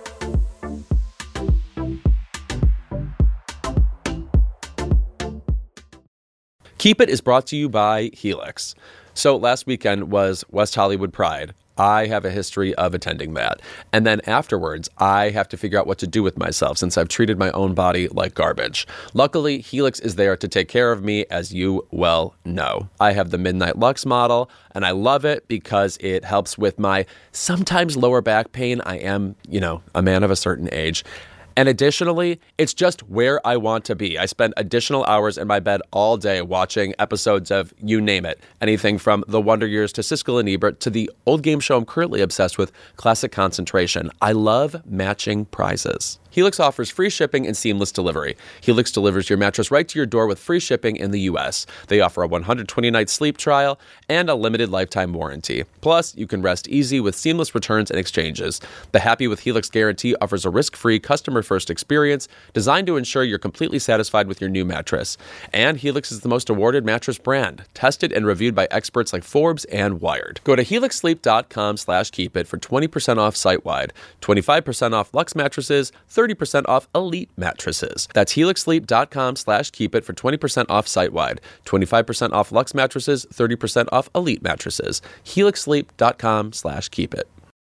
Keep It is brought to you by Helix. So last weekend was West Hollywood Pride. I have a history of attending that. And then afterwards, I have to figure out what to do with myself since I've treated my own body like garbage. Luckily, Helix is there to take care of me, as you well know. I have the Midnight Lux model, and I love it because it helps with my sometimes lower back pain. I am, a man of a certain age. And additionally, it's just where I want to be. I spend additional hours in my bed all day watching episodes of you name it. Anything from The Wonder Years to Siskel and Ebert to the old game show I'm currently obsessed with, Classic Concentration. I love matching prizes. Helix offers free shipping and seamless delivery. Helix delivers your mattress right to your door with free shipping in the U.S. They offer a 120-night sleep trial and a limited lifetime warranty. Plus, you can rest easy with seamless returns and exchanges. The Happy with Helix guarantee offers a risk-free, customer-first experience designed to ensure you're completely satisfied with your new mattress. And Helix is the most awarded mattress brand, tested and reviewed by experts like Forbes and Wired. Go to helixsleep.com/keepit for 20% off site-wide, 25% off Luxe mattresses, 30% off Elite mattresses. That's helixsleep.com/keepit for 20% off site-wide, 25% off Luxe mattresses, 30% off Elite mattresses. helixsleep.com/keepit.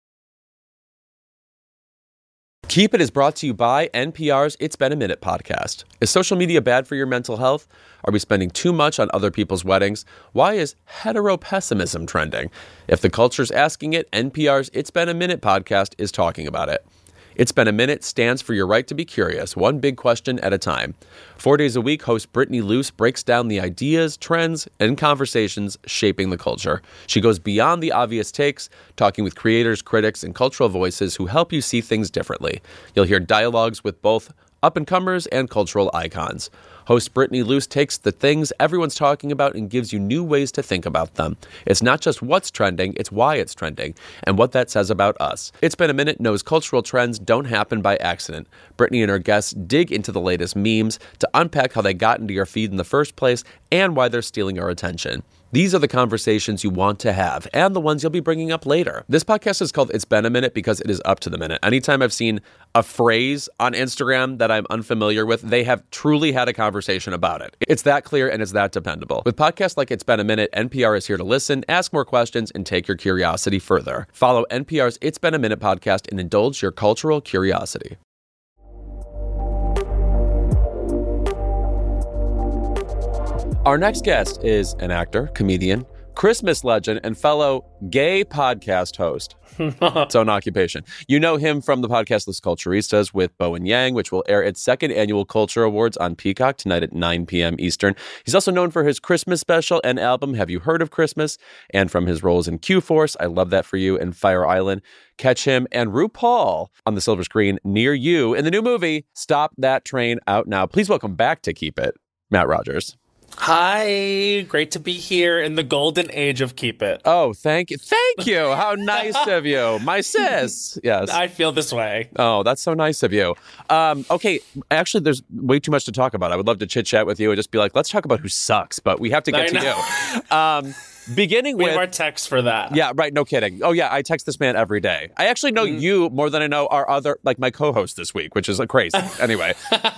Keep It is brought to you by NPR's It's Been a Minute podcast. Is social media bad for your mental health? Are we spending too much on other people's weddings? Why is hetero-pessimism trending? If the culture's asking it, NPR's It's Been a Minute podcast is talking about it. It's Been a Minute stands for your right to be curious, one big question at a time. 4 days a week, host Brittany Luce breaks down the ideas, trends, and conversations shaping the culture. She goes beyond the obvious takes, talking with creators, critics, and cultural voices who help you see things differently. You'll hear dialogues with both up-and-comers and cultural icons. Host Brittany Luce takes the things everyone's talking about and gives you new ways to think about them. It's not just what's trending, it's why it's trending, and what that says about us. It's Been a Minute knows cultural trends don't happen by accident. Brittany and her guests dig into the latest memes to unpack how they got into your feed in the first place and why they're stealing our attention. These are the conversations you want to have and the ones you'll be bringing up later. This podcast is called It's Been a Minute because it is up to the minute. Anytime I've seen a phrase on Instagram that I'm unfamiliar with, they have truly had a conversation about it. It's that clear and it's that dependable. With podcasts like It's Been a Minute, NPR is here to listen, ask more questions, and take your curiosity further. Follow NPR's It's Been a Minute podcast and indulge your cultural curiosity. Our next guest is an actor, comedian, Christmas legend, and fellow gay podcast host. Its own occupation. You know him from the podcast Los Culturistas with Bowen Yang, which will air its second annual Culture Awards on Peacock tonight at 9 p.m. Eastern. He's also known for his Christmas special and album, Have You Heard of Christmas? And from his roles in Q-Force, I Love That For You, and Fire Island. Catch him and RuPaul on the silver screen near you in the new movie, Stop That Train, out now. Please welcome back to Keep It, Matt Rogers. Hi, great to be here in the golden age of Keep It. Oh, thank you. Thank you. How nice of you. My sis. Yes. I feel this way. Oh, that's so nice of you. Okay, actually, there's way too much to talk about. I would love to chit-chat with you and just be like, let's talk about who sucks, but we have to get to you. beginning We with... have our text for that. Yeah, right. No kidding. Oh, yeah. I text this man every day. I actually know you more than I know our other, like my co-host this week, which is crazy. Anyway.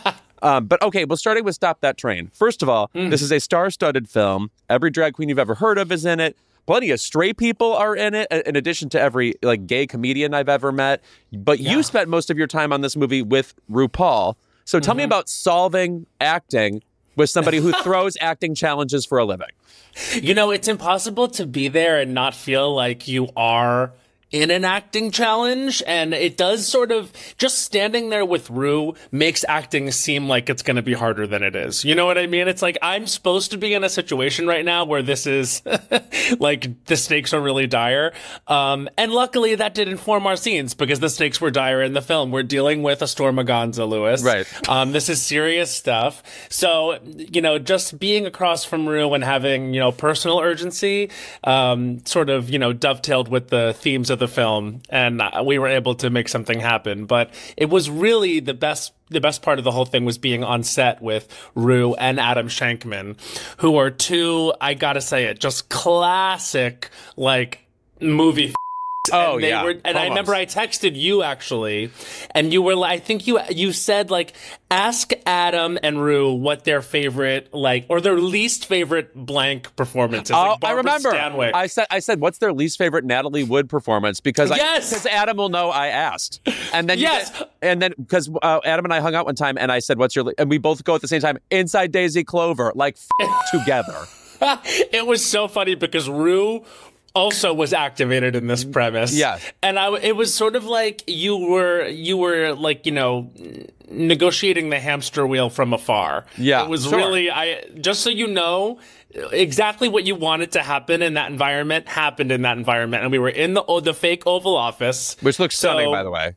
But okay, well, starting with Stop That Train. First of all, this is a star-studded film. Every drag queen you've ever heard of is in it. Plenty of straight people are in it, in addition to every like gay comedian I've ever met. But you spent most of your time on this movie with RuPaul. So tell me about solving acting with somebody who throws acting challenges for a living. You know, it's impossible to be there and not feel like you are in an acting challenge, and it does sort of, just standing there with Rue makes acting seem like it's going to be harder than it is. You know what I mean? It's like, I'm supposed to be in a situation right now where this is like the stakes are really dire. And luckily that did inform our scenes because the stakes were dire in the film. We're dealing with a storm of Gonza, Lewis. Right. This is serious stuff. So, you know, just being across from Rue and having, you know, personal urgency, sort of, you know, dovetailed with the themes of the film, and we were able to make something happen. But it was really the best part of the whole thing was being on set with Rue and Adam Shankman, who are two, I gotta say it, just classic like movie. Oh, and yeah. And I remember I texted you actually, and you were, I think you said like, ask Adam and Rue what their favorite, like, or their least favorite blank performance is. Oh, like I remember. Stanwyck. I said, what's their least favorite Natalie Wood performance? Because Adam will know I asked. And then because Adam and I hung out one time, and I said, what's your, and we both go at the same time, Inside Daisy Clover, like together. It was so funny because Rue also was activated in this premise. Yeah. And it was sort of like you were like, you know, negotiating the hamster wheel from afar. Yeah. It was really, just so you know, exactly what you wanted to happen in that environment happened in that environment. And we were in the fake Oval Office. Which looks stunning, by the way.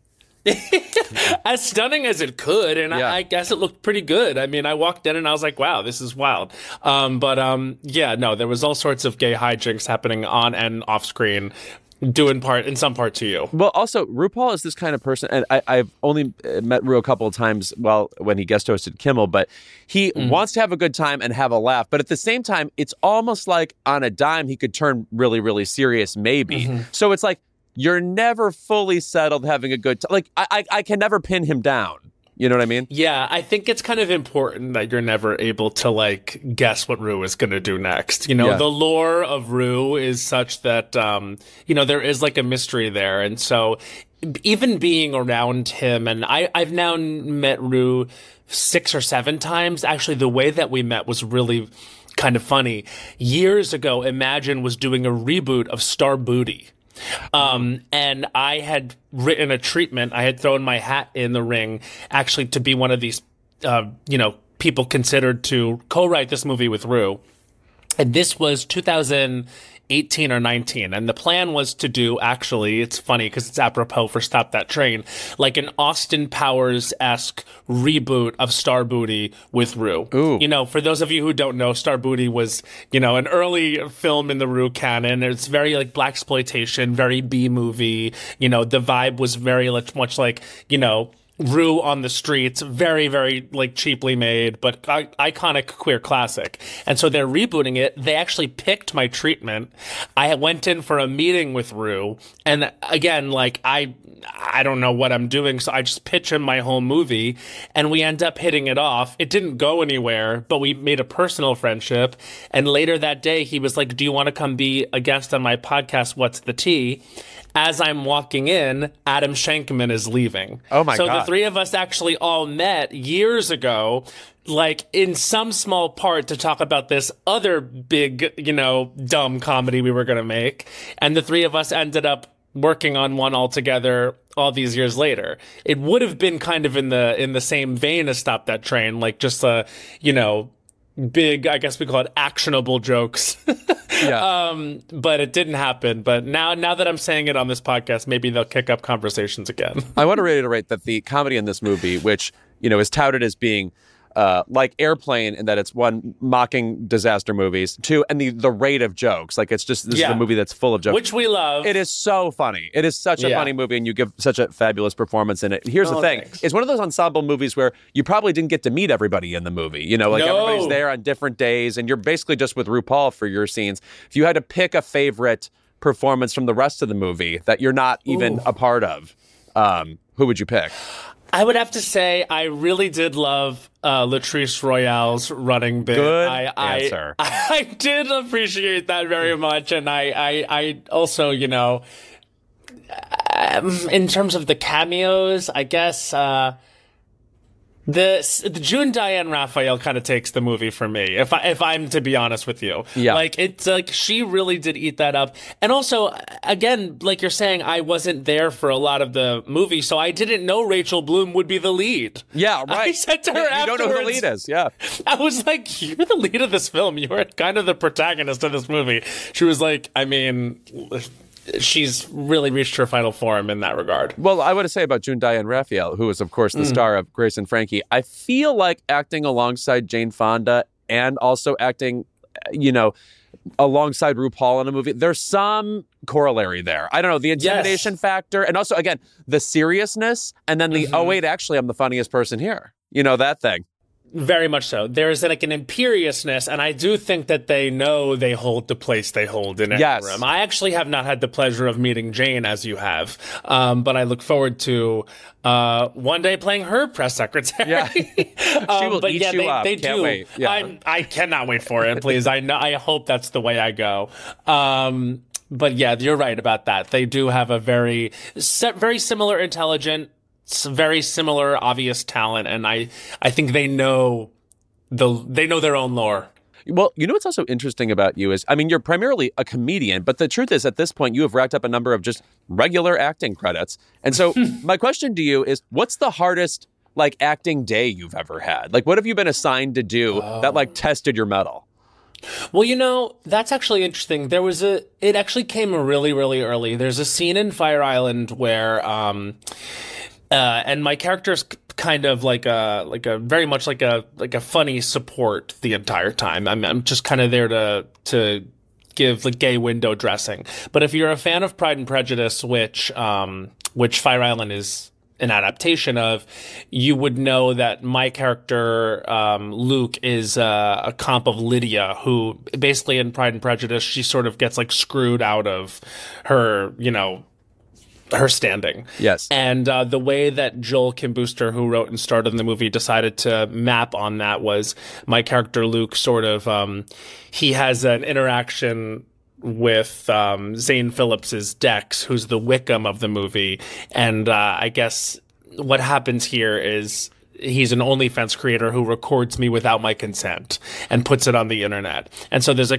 As stunning as it could, and I guess it looked pretty good. I mean, I walked in and I was like, wow, this is wild. There was all sorts of gay hijinks happening on and off screen, due in some part to you. Well, also, RuPaul is this kind of person, and I've only met Ru a couple of times when he guest hosted Kimmel, but he wants to have a good time and have a laugh. But at the same time, it's almost like on a dime, he could turn really, really serious, maybe. So it's like, you're never fully settled having a good time. Like, I can never pin him down. You know what I mean? Yeah, I think it's kind of important that you're never able to, like, guess what Rue is going to do next. You know, the lore of Rue is such that, you know, there is, like, a mystery there. And so even being around him, and I've now met Rue 6 or 7 times. Actually, the way that we met was really kind of funny. Years ago, Imagine was doing a reboot of Star Booty. And I had written a treatment. I had thrown my hat in the ring, actually, to be one of these, you know, people considered to co-write this movie with Rue. And this was 2018 or 19. And the plan was to do, actually, it's funny because it's apropos for Stop That Train, like an Austin Powers-esque reboot of Star Booty with Rue. Ooh. You know, for those of you who don't know, Star Booty was, you know, an early film in the Rue canon. It's very like blaxploitation, very B-movie. You know, the vibe was very much like, you know, Rue on the streets, very, very like cheaply made, but iconic queer classic. And so they're rebooting it. They actually picked my treatment. I went in for a meeting with Rue, and again, like I don't know what I'm doing, so I just pitch him my whole movie, and we end up hitting it off. It didn't go anywhere, but we made a personal friendship. And later that day, he was like, "Do you want to come be a guest on my podcast? What's the tea?" As I'm walking in, Adam Shankman is leaving. Oh my God. So the three of us actually all met years ago, like in some small part to talk about this other big, you know, dumb comedy we were going to make. And the three of us ended up working on one all together all these years later. It would have been kind of in the same vein as Stop That Train, like just you know, big, I guess we call it actionable jokes. Yeah. But it didn't happen. But now that I'm saying it on this podcast, maybe they'll kick up conversations again. I want to reiterate that the comedy in this movie, which, you know, is touted as being like Airplane, in that it's one, mocking disaster movies, two, and the rate of jokes. Like, it's just, this is a movie that's full of jokes. Which we love. It is so funny. It is such a funny movie, and you give such a fabulous performance in it. Here's the thing. Thanks. It's one of those ensemble movies where you probably didn't get to meet everybody in the movie. You know, like everybody's there on different days, and you're basically just with RuPaul for your scenes. If you had to pick a favorite performance from the rest of the movie that you're not even a part of, who would you pick? I would have to say I really did love Latrice Royale's running bit. Good answer. I did appreciate that very much, and I also, you know, in terms of the cameos, I guess the June Diane Raphael kind of takes the movie for me, if I'm to be honest with you. Yeah. Like, it's like she really did eat that up. And also, again, like you're saying, I wasn't there for a lot of the movie, so I didn't know Rachel Bloom would be the lead. Yeah, right. I said to her afterwards, you don't know who the lead is. Yeah. I was like, you're the lead of this film. You're kind of the protagonist of this movie. She was like, I mean, she's really reached her final form in that regard. Well, I want to say about June Diane Raphael, who is, of course, the star of Grace and Frankie, I feel like acting alongside Jane Fonda and also acting, you know, alongside RuPaul in a movie, there's some corollary there. I don't know, the intimidation factor, and also, again, the seriousness, and then the, oh, wait, actually, I'm the funniest person here. You know, that thing. Very much so. There's like an imperiousness, and I do think that they know they hold the place they hold in any room. I actually have not had the pleasure of meeting Jane as you have, but I look forward to one day playing her press secretary. Yeah. She will eat you up. They Can't do. wait. Yeah. I cannot wait for it, please. I hope that's the way I go. But yeah, you're right about that. They do have a very similar intelligent, very similar obvious talent, and I think they know their own lore. Well, you know what's also interesting about you is, I mean, you're primarily a comedian, but the truth is, at this point, you have racked up a number of just regular acting credits. And so my question to you is, what's the hardest, like, acting day you've ever had? Like, what have you been assigned to do that, like, tested your mettle? Well, you know, that's actually interesting. It actually came really, really early. There's a scene in Fire Island where, and my character's kind of like a very much like a funny support the entire time. I'm just kind of there to give like gay window dressing. But if you're a fan of Pride and Prejudice, which Fire Island is an adaptation of, you would know that my character, Luke, is a comp of Lydia, who basically in Pride and Prejudice, she sort of gets like screwed out of her, you know, her standing. Yes. And the way that Joel Kim Booster, who wrote and starred in the movie, decided to map on that was my character Luke sort of, he has an interaction with Zane Phillips's Dex, who's the Wickham of the movie. And I guess what happens here is he's an OnlyFans creator who records me without my consent and puts it on the internet. And so there's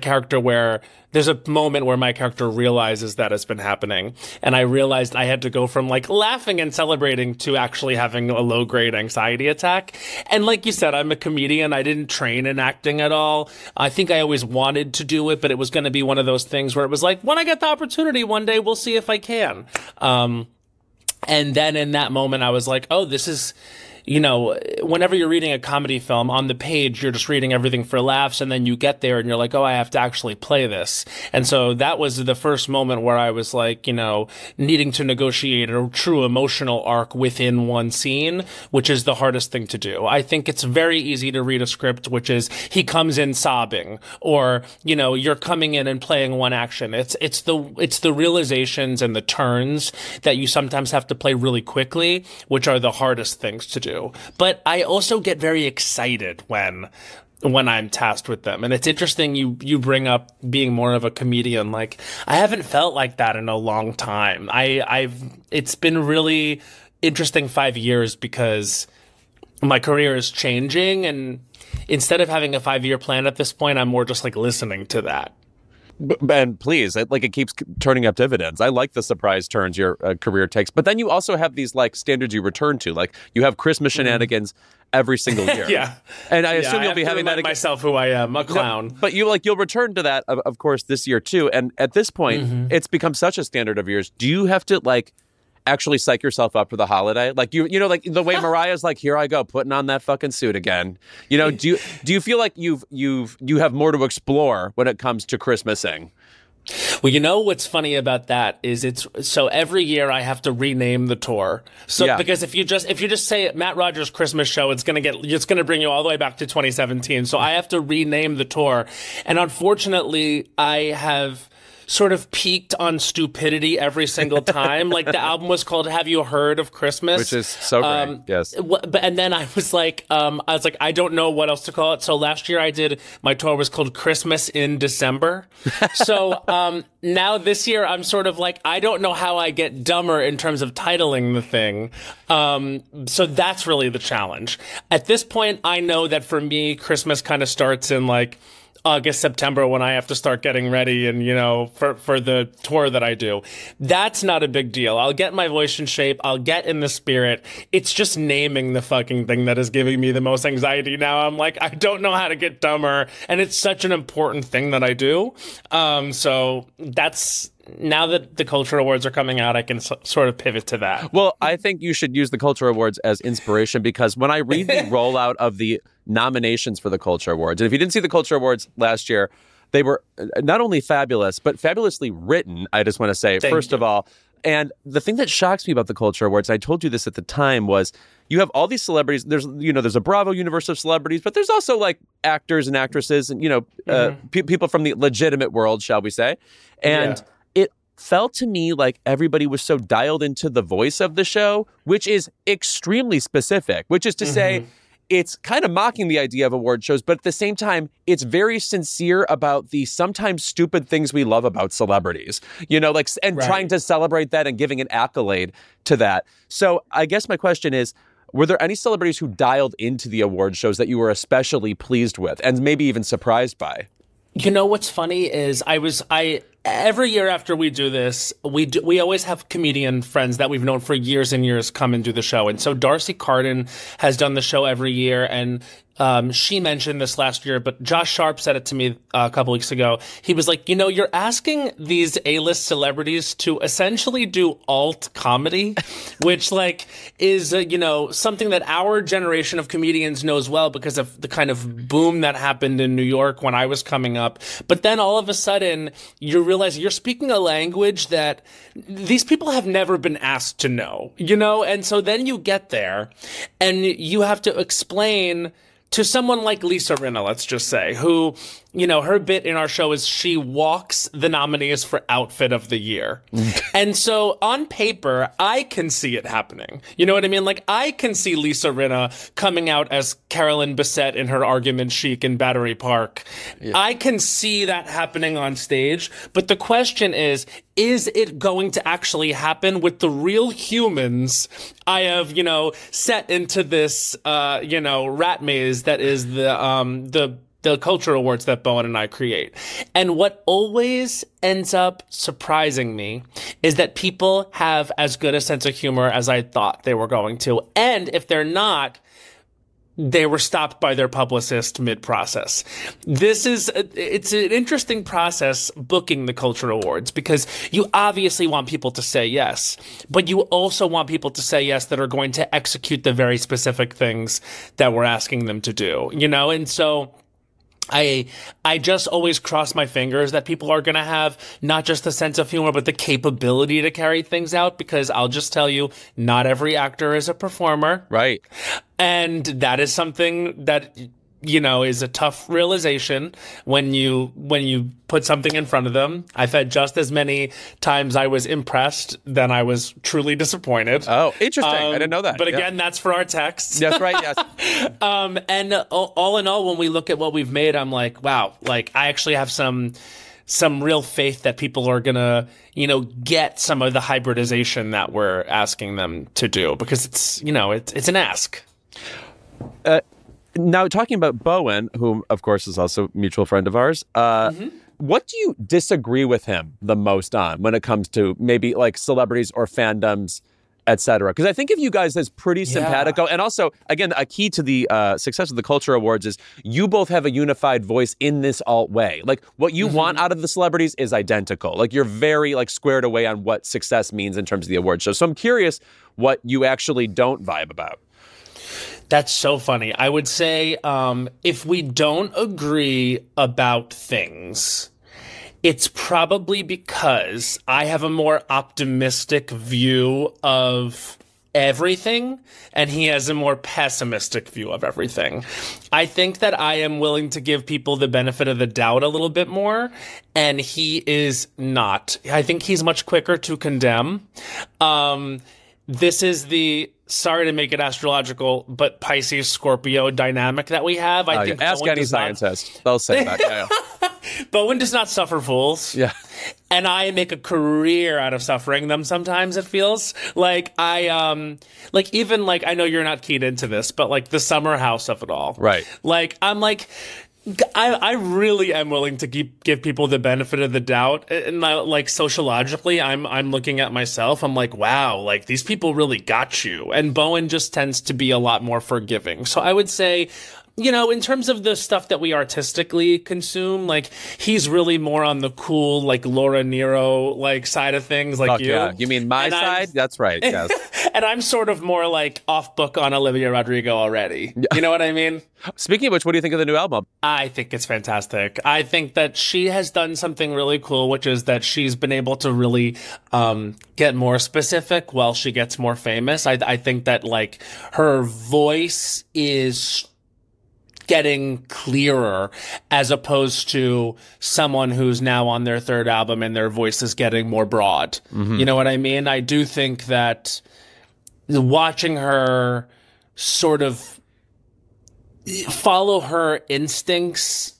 a moment where my character realizes that has been happening. And I realized I had to go from like laughing and celebrating to actually having a low grade anxiety attack. And like you said, I'm a comedian. I didn't train in acting at all. I think I always wanted to do it, but it was going to be one of those things where it was like, when I get the opportunity one day, we'll see if I can. And then in that moment, I was like, oh, this is, you know, whenever you're reading a comedy film on the page, you're just reading everything for laughs. And then you get there and you're like, oh, I have to actually play this. And so that was the first moment where I was like, you know, needing to negotiate a true emotional arc within one scene, which is the hardest thing to do. I think it's very easy to read a script, which is he comes in sobbing, or, you know, you're coming in and playing one action. It's the realizations and the turns that you sometimes have to play really quickly, which are the hardest things to do. But I also get very excited when I'm tasked with them. And it's interesting you bring up being more of a comedian. Like, I haven't felt like that in a long time. It's been really interesting 5 years because my career is changing, and instead of having a 5-year plan at this point, I'm more just like listening to that. And please, it keeps turning up dividends. I like the surprise turns your career takes. But then you also have these like standards you return to. Like, you have Christmas shenanigans every single year. Yeah. And I assume you'll be having that again. Myself who I am, a clown. No, but you'll return to that, of course, this year too. And at this point, it's become such a standard of yours. Do you have to actually psych yourself up for the holiday? Like you know, like the way Mariah's like, here I go, putting on that fucking suit again. You know, do you feel like you have more to explore when it comes to Christmasing? Well, you know what's funny about that is so every year I have to rename the tour. So because if you just say Matt Rogers Christmas Show, it's gonna bring you all the way back to 2017. So I have to rename the tour, and unfortunately, I have sort of peaked on stupidity every single time. Like the album was called "Have You Heard of Christmas," which is so great. Yes, and then I was like, I don't know what else to call it. So last year my tour was called Christmas in December. So now this year I'm sort of like, I don't know how I get dumber in terms of titling the thing. So that's really the challenge. At this point, I know that for me, Christmas kind of starts in like August, September, when I have to start getting ready and, you know, for the tour that I do. That's not a big deal. I'll get my voice in shape. I'll get in the spirit. It's just naming the fucking thing that is giving me the most anxiety now. I'm like, I don't know how to get dumber. And it's such an important thing that I do. So that's... Now that the Culture Awards are coming out, I can sort of pivot to that. Well, I think you should use the Culture Awards as inspiration, because when I read the rollout of the nominations for the Culture Awards, and if you didn't see the Culture Awards last year, they were not only fabulous, but fabulously written, I just want to say, first of all. And the thing that shocks me about the Culture Awards, I told you this at the time, was you have all these celebrities. There's a Bravo universe of celebrities, but there's also like actors and actresses and, people from the legitimate world, shall we say. And it felt to me like everybody was so dialed into the voice of the show, which is extremely specific, which is to say, it's kind of mocking the idea of award shows, but at the same time, it's very sincere about the sometimes stupid things we love about celebrities, trying to celebrate that and giving an accolade to that. So I guess my question is, were there any celebrities who dialed into the award shows that you were especially pleased with and maybe even surprised by? You know, what's funny is every year after we do this, we always have comedian friends that we've known for years and years come and do the show. And so Darcy Carden has done the show every year, and she mentioned this last year, but Josh Sharp said it to me a couple weeks ago. He was like, you're asking these A-list celebrities to essentially do alt comedy, which is, something that our generation of comedians knows well because of the kind of boom that happened in New York when I was coming up. But then all of a sudden, you realize you're speaking a language that these people have never been asked to know, And so then you get there and you have to explain to someone like Lisa Rinna, let's just say, who, her bit in our show is she walks the nominees for Outfit of the Year. And so on paper, I can see it happening. You know what I mean? I can see Lisa Rinna coming out as Carolyn Bessette in her Argument Chic in Battery Park. Yeah. I can see that happening on stage. But the question is it going to actually happen with the real humans I have, set into this, rat maze that is the Culture Awards that Bowen and I create? And what always ends up surprising me is that people have as good a sense of humor as I thought they were going to. And if they're not, they were stopped by their publicist mid-process. It's an interesting process booking the Culture Awards, because you obviously want people to say yes, but you also want people to say yes that are going to execute the very specific things that we're asking them to do, And so I just always cross my fingers that people are going to have not just the sense of humor, but the capability to carry things out, because I'll just tell you, not every actor is a performer. Right. And that is something that, is a tough realization when you put something in front of them. I've had just as many times I was impressed than I was truly disappointed. Oh, interesting. I didn't know that. But again, that's for our texts. That's right, yes. And all in all, when we look at what we've made, I'm like, wow, I actually have some real faith that people are going to, get some of the hybridization that we're asking them to do, because it's an ask. Now, talking about Bowen, who, of course, is also a mutual friend of ours, what do you disagree with him the most on when it comes to maybe celebrities or fandoms etc. Because I think of you guys as pretty simpatico. And also, again, a key to the success of the Culture Awards is you both have a unified voice in this alt way. Like, what you want out of the celebrities is identical. Like, you're very, like, squared away on what success means in terms of the award show. So I'm curious what you actually don't vibe about. That's so funny. I would say if we don't agree about things, it's probably because I have a more optimistic view of everything, and he has a more pessimistic view of everything. I think that I am willing to give people the benefit of the doubt a little bit more, and he is not. I think he's much quicker to condemn. This is the, sorry to make it astrological, but Pisces-Scorpio dynamic that we have. I think ask any scientist. They'll say that. Yeah. Bowen does not suffer fools. Yeah. And I make a career out of suffering them sometimes, it feels. Like, I know you're not keyed into this, but like the summer house of it all. Right. Like, I'm like, I really am willing to give people the benefit of the doubt. And like sociologically, I'm looking at myself. I'm like, wow, like these people really got you. And Bowen just tends to be a lot more forgiving. So I would say, you know, in terms of the stuff that we artistically consume, like he's really more on the cool, like Laura Nero, like side of things, like you. Yeah. You mean my side? That's right. Yes. And I'm sort of more like off book on Olivia Rodrigo already. You know what I mean? Speaking of which, what do you think of the new album? I think it's fantastic. I think that she has done something really cool, which is that she's been able to really get more specific while she gets more famous. I think that like her voice is getting clearer as opposed to someone who's now on their third album and their voice is getting more broad. You know what I mean? I do think that watching her sort of follow her instincts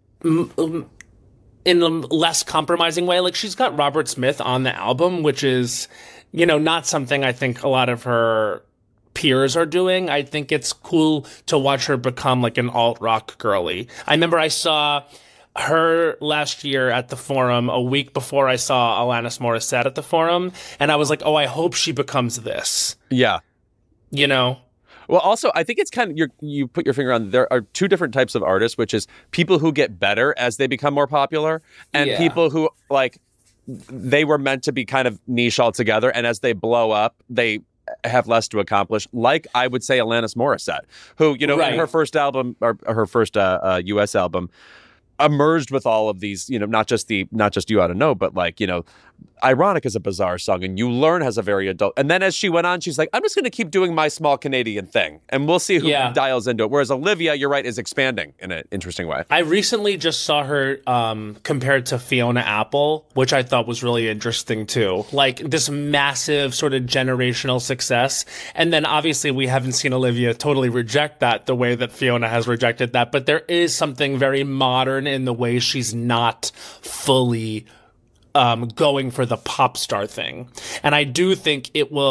in a less compromising way. Like she's got Robert Smith on the album, which is, you know, not something I think a lot of her peers are doing. I think it's cool to watch her become like an alt rock girly. I remember I saw her last year at the Forum, a week before I saw Alanis Morissette at the Forum, and I was like, oh, I hope she becomes this. Yeah. You know? Well, also, I think it's kind of, you put your finger on, there are two different types of artists, which is people who get better as they become more popular, and people who, like, they were meant to be kind of niche altogether, and as they blow up, they have less to accomplish, like I would say Alanis Morissette, who, you know, in her first album, or her first U.S. album, emerged with all of these, you know, not just You Ought to Know, but like, you know, Ironic is a bizarre song, and You Learn has a very adult. And then as she went on, she's like, I'm just going to keep doing my small Canadian thing, and we'll see who dials into it. Whereas Olivia, you're right, is expanding in an interesting way. I recently just saw her compared to Fiona Apple, which I thought was really interesting too. Like this massive sort of generational success. And then obviously we haven't seen Olivia totally reject that the way that Fiona has rejected that. But there is something very modern in the way she's not fully going for the pop star thing. And I do think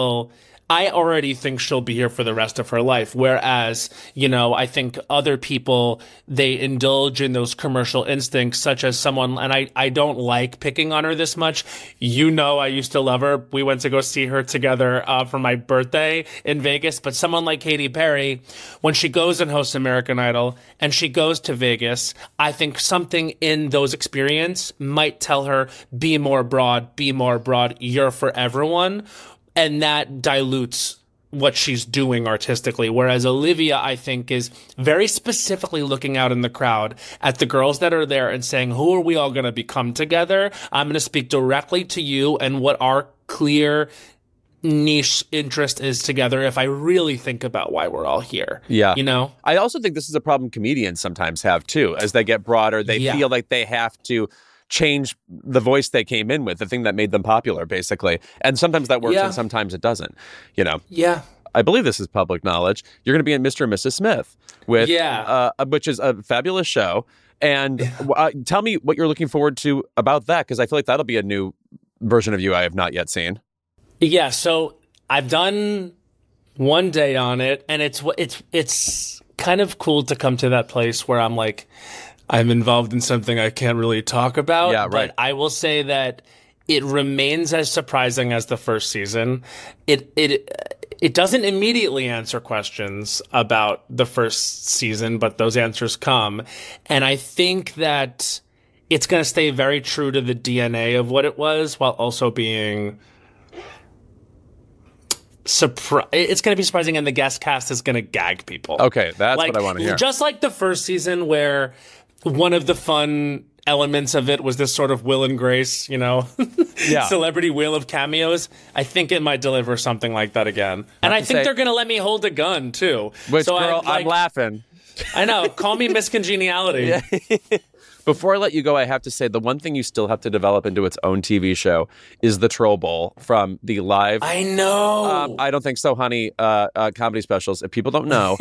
I already think she'll be here for the rest of her life. Whereas, you know, I think other people, they indulge in those commercial instincts, such as someone, and I don't like picking on her this much. You know, I used to love her. We went to go see her together for my birthday in Vegas. But someone like Katy Perry, when she goes and hosts American Idol and she goes to Vegas, I think something in those experiences might tell her, be more broad, you're for everyone. And that dilutes what she's doing artistically. Whereas Olivia, I think, is very specifically looking out in the crowd at the girls that are there and saying, who are we all going to become together? I'm going to speak directly to you and what our clear niche interest is together if I really think about why we're all here. Yeah. You know? I also think this is a problem comedians sometimes have too. As they get broader, they feel like they have to change the voice they came in with, the thing that made them popular, basically. And sometimes that works and sometimes it doesn't, you know? Yeah. I believe this is public knowledge. You're going to be in Mr. and Mrs. Smith, with, which is a fabulous show. And tell me what you're looking forward to about that, because I feel like that'll be a new version of you I have not yet seen. Yeah, so I've done one day on it, and it's kind of cool to come to that place where I'm like, I'm involved in something I can't really talk about. Yeah, right. But I will say that it remains as surprising as the first season. It doesn't immediately answer questions about the first season, but those answers come. And I think that it's going to stay very true to the DNA of what it was, while also being it's going to be surprising, and the guest cast is going to gag people. Okay, that's what I want to hear. Just like the first season, where one of the fun elements of it was this sort of Will and Grace, celebrity wheel of cameos. I think it might deliver something like that again. And I think they're going to let me hold a gun, too. Which, so girl, I'm laughing. I know. Call me Miss Congeniality. Yeah. Before I let you go, I have to say the one thing you still have to develop into its own TV show is the Troll Bowl from the live. I know. I Don't Think So, Honey comedy specials. If people don't know,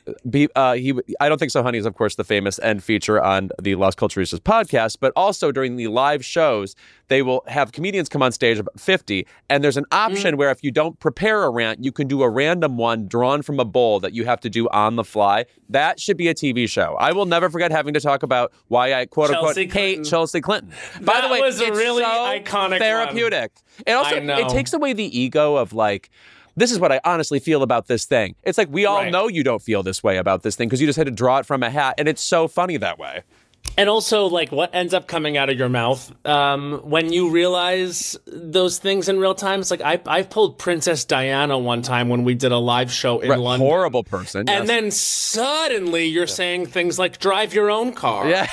I Don't Think So, Honey is, of course, the famous end feature on the Las Culturistas podcast, but also during the live shows, they will have comedians come on stage, about 50, and there's an option where if you don't prepare a rant, you can do a random one drawn from a bowl that you have to do on the fly. That should be a TV show. I will never forget having to talk about why I quote-unquote hate Chelsea Clinton. By the way, was a it's really so iconic therapeutic. And also, it takes away the ego of like, this is what I honestly feel about this thing. It's like, we all know you don't feel this way about this thing because you just had to draw it from a hat, and it's so funny that way. And also, like, what ends up coming out of your mouth when you realize those things in real time. It's like, I pulled Princess Diana one time when we did a live show in London. Horrible person. And then suddenly you're saying things like, drive your own car. Yeah.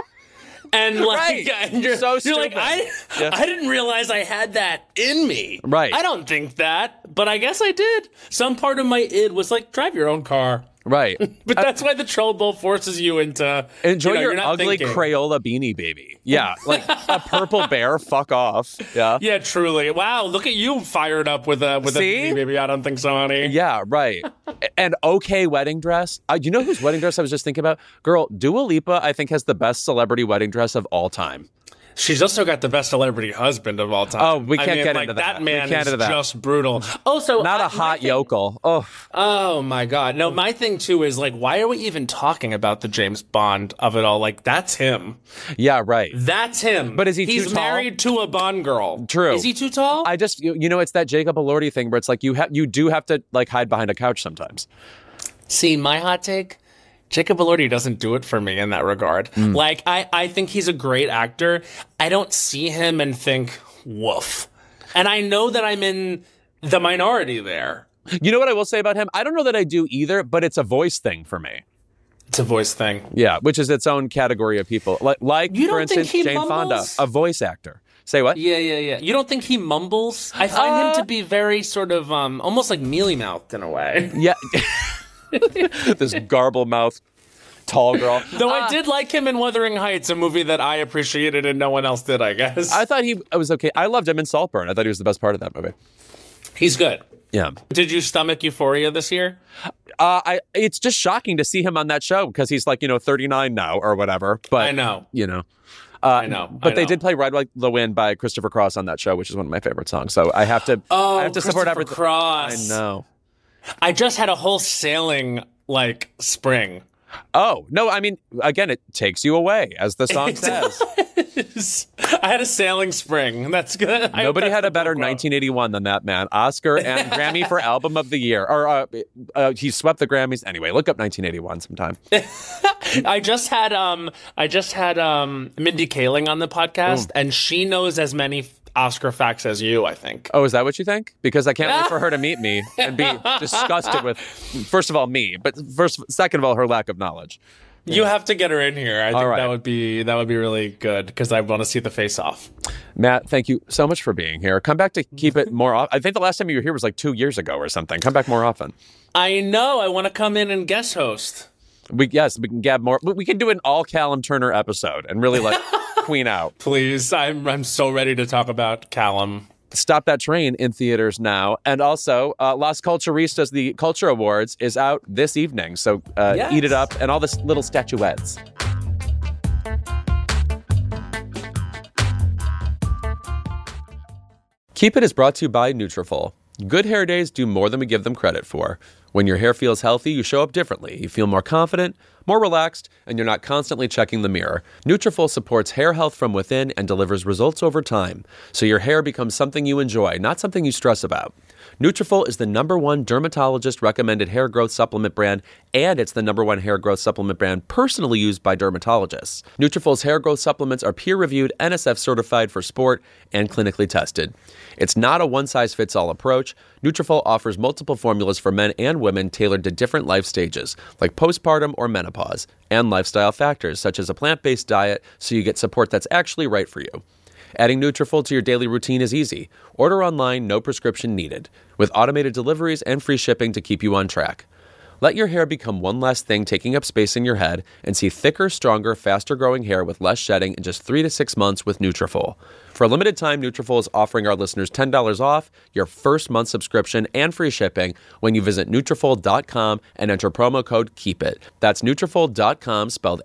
And like, and you're so stupid. You're like, I didn't realize I had that in me. Right. I don't think that, but I guess I did. Some part of my id was like, drive your own car. Right. But that's why the Troll Bowl forces you into enjoy your ugly thinking. Crayola beanie baby. Yeah, like a purple bear. Fuck off. Yeah. Yeah, truly. Wow, look at you fired up with a beanie baby. I don't think so, honey. Yeah, right. And okay, wedding dress. You know whose wedding dress I was just thinking about? Girl, Dua Lipa, I think, has the best celebrity wedding dress of all time. She's also got the best celebrity husband of all time. Oh, we can't get into that. That man is just brutal. Also, not a hot yokel. Oh my God. No, my thing too is like, why are we even talking about the James Bond of it all? Like, that's him. Yeah, right. That's him. But is he too tall? He's married to a Bond girl. True. Is he too tall? I just, it's that Jacob Elordi thing where it's like you do have to like hide behind a couch sometimes. See, my hot take. Jacob Elordi doesn't do it for me in that regard. Like, I think he's a great actor. I don't see him and think, woof. And I know that I'm in the minority there. You know what I will say about him? I don't know that I do either, but it's a voice thing for me. It's a voice thing. Yeah, which is its own category of people. Like for instance, Jane Fonda, a voice actor. Say what? Yeah. You don't think he mumbles? I find him to be very sort of almost like mealy-mouthed in a way. Yeah. This garble-mouthed tall girl. Though I did like him in Wuthering Heights, a movie that I appreciated and no one else did, I guess. I thought he was okay. I loved him in Saltburn. I thought he was the best part of that movie. He's good. Yeah. Did you stomach Euphoria this year? It's just shocking to see him on that show because he's like, 39 now or whatever. But I know. I know. But they did play Ride Like the Wind by Christopher Cross on that show, which is one of my favorite songs. So I have to support everything. Cross. I know. I just had a whole sailing spring. Oh, no, I mean, again, it takes you away, as the song says. I had a sailing spring. That's good. Nobody had a better 1981 than that man. Oscar and Grammy for Album of the Year. Or he swept the Grammys. Anyway, look up 1981 sometime. I just had Mindy Kaling on the podcast, and she knows as many Oscar facts as you, I think. Oh, is that what you think? Because I can't wait for her to meet me and be disgusted with, first of all, me, but second of all, her lack of knowledge. You have to get her in here. I think that would be really good because I want to see the face-off. Matt, thank you so much for being here. Come back to keep it more often. I think the last time you were here was like 2 years ago or something. Come back more often. I know. I want to come in and guest host. We can gab more. We can do an all Callum Turner episode and really let Queen out. Please, I'm so ready to talk about Callum. Stop That Train in theaters now. And also, Las Culturistas, the Culture Awards, is out this evening. So eat it up and all the little statuettes. Keep It is brought to you by Nutrafol. Good hair days do more than we give them credit for. When your hair feels healthy, you show up differently. You feel more confident, more relaxed, and you're not constantly checking the mirror. Nutrafol supports hair health from within and delivers results over time, so your hair becomes something you enjoy, not something you stress about. Nutrafol is the #1 dermatologist-recommended hair growth supplement brand, and it's the #1 hair growth supplement brand personally used by dermatologists. Nutrafol's hair growth supplements are peer-reviewed, NSF certified for sport, and clinically tested. It's not a one-size-fits-all approach. Nutrafol offers multiple formulas for men and women tailored to different life stages, like postpartum or menopause, and lifestyle factors, such as a plant-based diet, so you get support that's actually right for you. Adding Nutrafol to your daily routine is easy. Order online, no prescription needed, with automated deliveries and free shipping to keep you on track. Let your hair become one less thing taking up space in your head and see thicker, stronger, faster-growing hair with less shedding in just 3 to 6 months with Nutrafol. For a limited time, Nutrafol is offering our listeners $10 off your first month subscription and free shipping when you visit Nutrafol.com and enter promo code KEEPIT. That's Nutrafol.com, spelled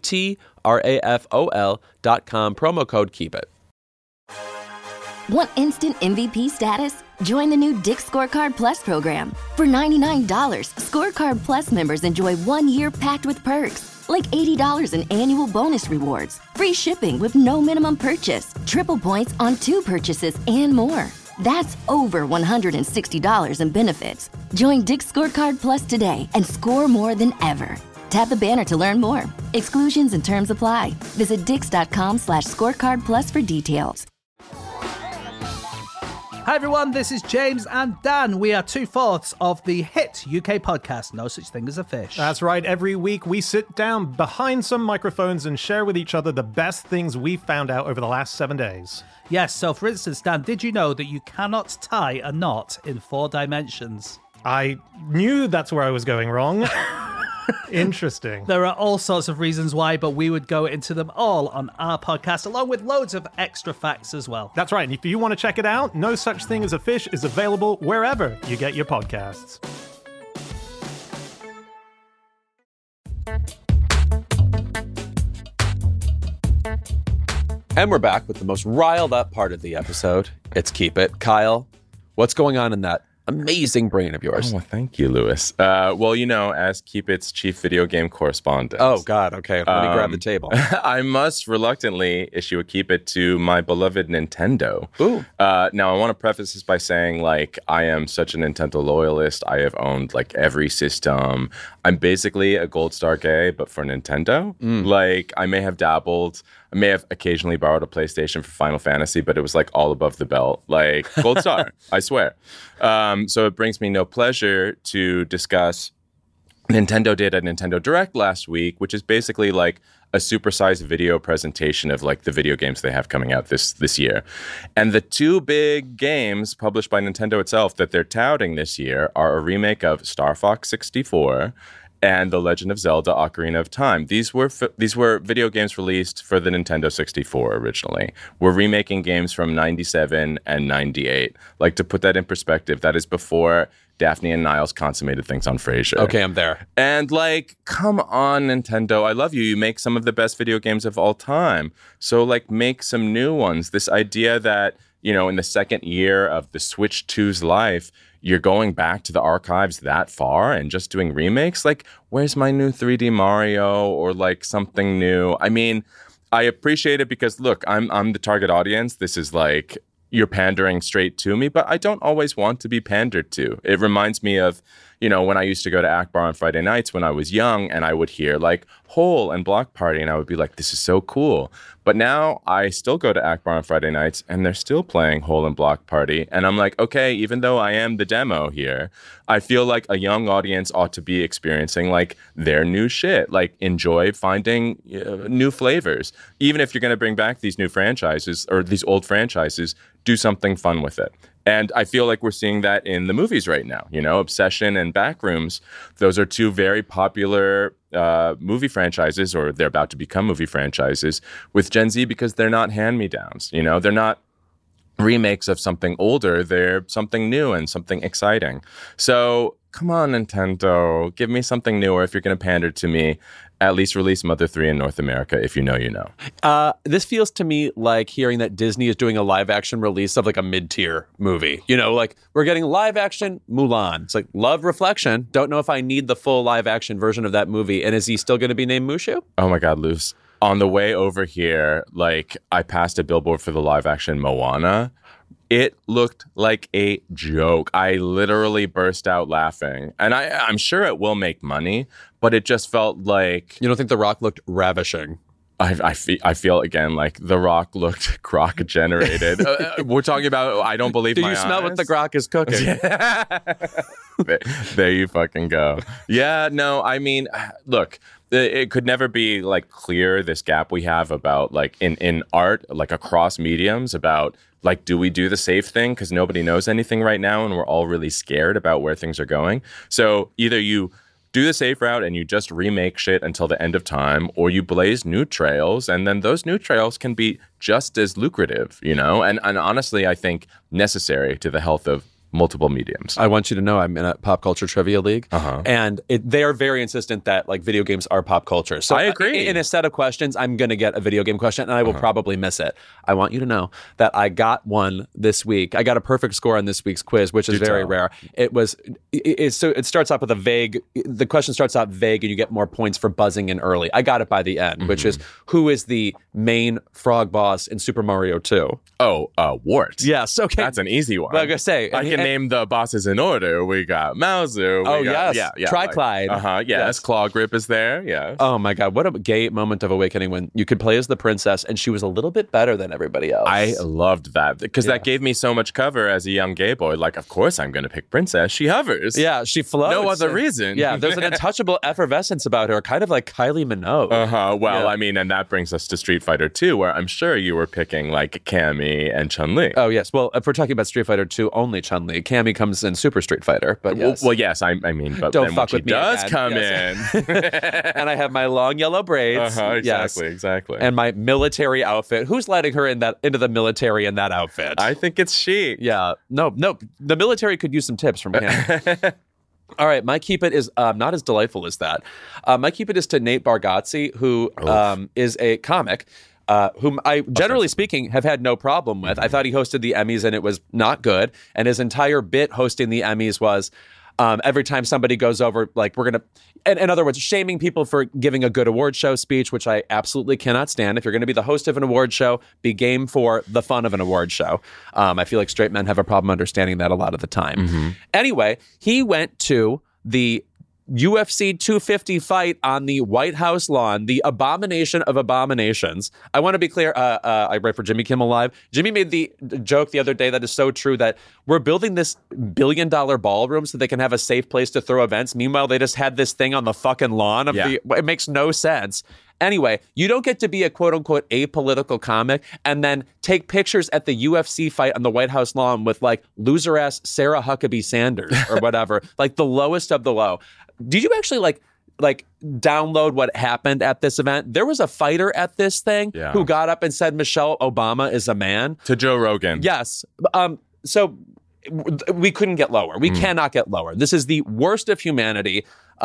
Nutrafol.com, promo code KEEPIT. Want instant MVP status? Join the new Dick Scorecard Plus program. For $99, Scorecard Plus members enjoy 1 year packed with perks, like $80 in annual bonus rewards, free shipping with no minimum purchase, triple points on 2 purchases, and more. That's over $160 in benefits. Join Dick Scorecard Plus today and score more than ever. Tap the banner to learn more. Exclusions and terms apply. Visit dix.com/scorecard plus for details. Hi everyone, this is James and Dan. We are 2/4 of the hit UK podcast, No Such Thing as a Fish. That's right. Every week we sit down behind some microphones and share with each other the best things we found out over the last 7 days. Yes, so for instance, Dan, did you know that you cannot tie a knot in 4 dimensions? I knew that's where I was going wrong. Interesting. There are all sorts of reasons why, but we would go into them all on our podcast, along with loads of extra facts as well. That's right. And if you want to check it out, No Such Thing as a Fish is available wherever you get your podcasts. And we're back with the most riled up part of the episode. It's Keep It. Kyle, what's going on in that amazing brain of yours? Oh, well, thank you, Lewis. Well, you know, as Keep It's chief video game correspondent. Oh, God. Okay. Let me grab the table. I must reluctantly issue a Keep It to my beloved Nintendo. Ooh. Now, I want to preface this by saying, like, I am such a Nintendo loyalist. I have owned, like, every system. I'm basically a Gold Star gay, but for Nintendo. Like, I may have dabbled. I may have occasionally borrowed a PlayStation for Final Fantasy, but it was like all above the belt, like Gold Star, I swear. So it brings me no pleasure to discuss Nintendo did a Nintendo Direct last week, which is basically like a supersized video presentation of like the video games they have coming out this year. And the 2 big games published by Nintendo itself that they're touting this year are a remake of Star Fox 64 and The Legend of Zelda: Ocarina of Time. These were video games released for the Nintendo 64 originally. We're remaking games from 97 and 98. Like, to put that in perspective, that is before Daphne and Niles consummated things on Frasier. Okay, I'm there. And like, come on, Nintendo. I love you. You make some of the best video games of all time. So like, make some new ones. This idea that, you know, in the second year of the Switch 2's life, you're going back to the archives that far and just doing remakes? Like, where's my new 3D Mario or like something new? I mean, I appreciate it because, look, I'm the target audience. This is like, you're pandering straight to me, but I don't always want to be pandered to. It reminds me of, you know, when I used to go to Akbar on Friday nights when I was young and I would hear like Hole and Block Party and I would be like, this is so cool. But now I still go to Akbar on Friday nights and they're still playing Hole and Block Party. And I'm like, okay, even though I am the demo here, I feel like a young audience ought to be experiencing like their new shit, like enjoy finding new flavors. Even if you're going to bring back these new franchises or these old franchises, do something fun with it. And I feel like we're seeing that in the movies right now. You know, Obsession and Backrooms, those are 2 very popular movie franchises, or they're about to become movie franchises with Gen Z because they're not hand-me-downs. You know, they're not remakes of something older. They're something new and something exciting. So come on, Nintendo, give me something new, or if you're going to pander to me, at least release Mother 3 in North America. If you know, you know. This feels to me like hearing that Disney is doing a live action release of like a mid-tier movie. You know, like we're getting live action Mulan. It's like love Reflection. Don't know if I need the full live action version of that movie. And is he still going to be named Mushu? Oh my God, Luce. On the way over here, like I passed a billboard for the live action Moana. It looked like a joke. I literally burst out laughing. And I'm sure it will make money, but it just felt like... You don't think The Rock looked ravishing? I feel again like The Rock looked Grok generated. We're talking about I don't believe Do my you smell eyes? what the Grok is cooking? There you fucking go. Yeah, no, I mean, look, it could never be like clear this gap we have about like in art, like across mediums about like, do we do the safe thing? Because nobody knows anything right now and we're all really scared about where things are going. So either you do the safe route and you just remake shit until the end of time, or you blaze new trails, and then those new trails can be just as lucrative, you know? And honestly, I think necessary to the health of multiple mediums. I want you to know I'm in a pop culture trivia league, and they are very insistent that like video games are pop culture. So I agree. In a set of questions, I'm going to get a video game question, and I will probably miss it. I want you to know that I got one this week. I got a perfect score on this week's quiz, which is very rare. So it starts off with a vague. The question starts out vague, and you get more points for buzzing in early. I got it by the end, which is who is the main frog boss in Super Mario 2? Oh, Wart. Yes. Okay. That's an easy one. Like I say, I can name the bosses in order. We got Mauser. Triclide. Yes. Claw Grip is there. Yeah. Oh my God, what a gay moment of awakening when you could play as the princess and she was a little bit better than everybody else. I loved that because that gave me so much cover as a young gay boy. Like, of course I'm going to pick princess. She hovers. Yeah, she floats. No other reason. Yeah, there's an untouchable effervescence about her, kind of like Kylie Minogue. Well, I mean, and that brings us to Street Fighter 2, where I'm sure you were picking like Cammy and Chun-Li. Oh, yes. Well, if we're talking about Street Fighter 2, only Chun-Li. Cammy comes in Super Street Fighter, but yes. Well, yes, I mean, but don't then fuck when with she me does again. come in. And I have my long yellow braids. Exactly. And my military outfit. Who's letting her into the military in that outfit? I think it's she. Yeah. No. The military could use some tips from Cammy. All right, my keep it is not as delightful as that. My keep it is to Nate Bargatze, who is a comic. Whom I, generally speaking, have had no problem with. I thought he hosted the Emmys and it was not good. And his entire bit hosting the Emmys was every time somebody goes over, like, we're going to, in other words, shaming people for giving a good award show speech, which I absolutely cannot stand. If you're going to be the host of an award show, be game for the fun of an award show. I feel like straight men have a problem understanding that a lot of the time. Anyway, he went to the UFC 250 fight on the White House lawn, the abomination of abominations. I want to be clear. I write for Jimmy Kimmel Live. Jimmy made the joke the other day that is so true that we're building this $1 billion ballroom so they can have a safe place to throw events. Meanwhile, they just had this thing on the fucking lawn of it makes no sense. Anyway, you don't get to be a quote-unquote apolitical comic and then take pictures at the UFC fight on the White House lawn with, like, loser-ass Sarah Huckabee Sanders or whatever, like the lowest of the low. Did you actually, like download what happened at this event? There was a fighter at this thing who got up and said Michelle Obama is a man. To Joe Rogan. Yes. So we couldn't get lower. We cannot get lower. This is the worst of humanity.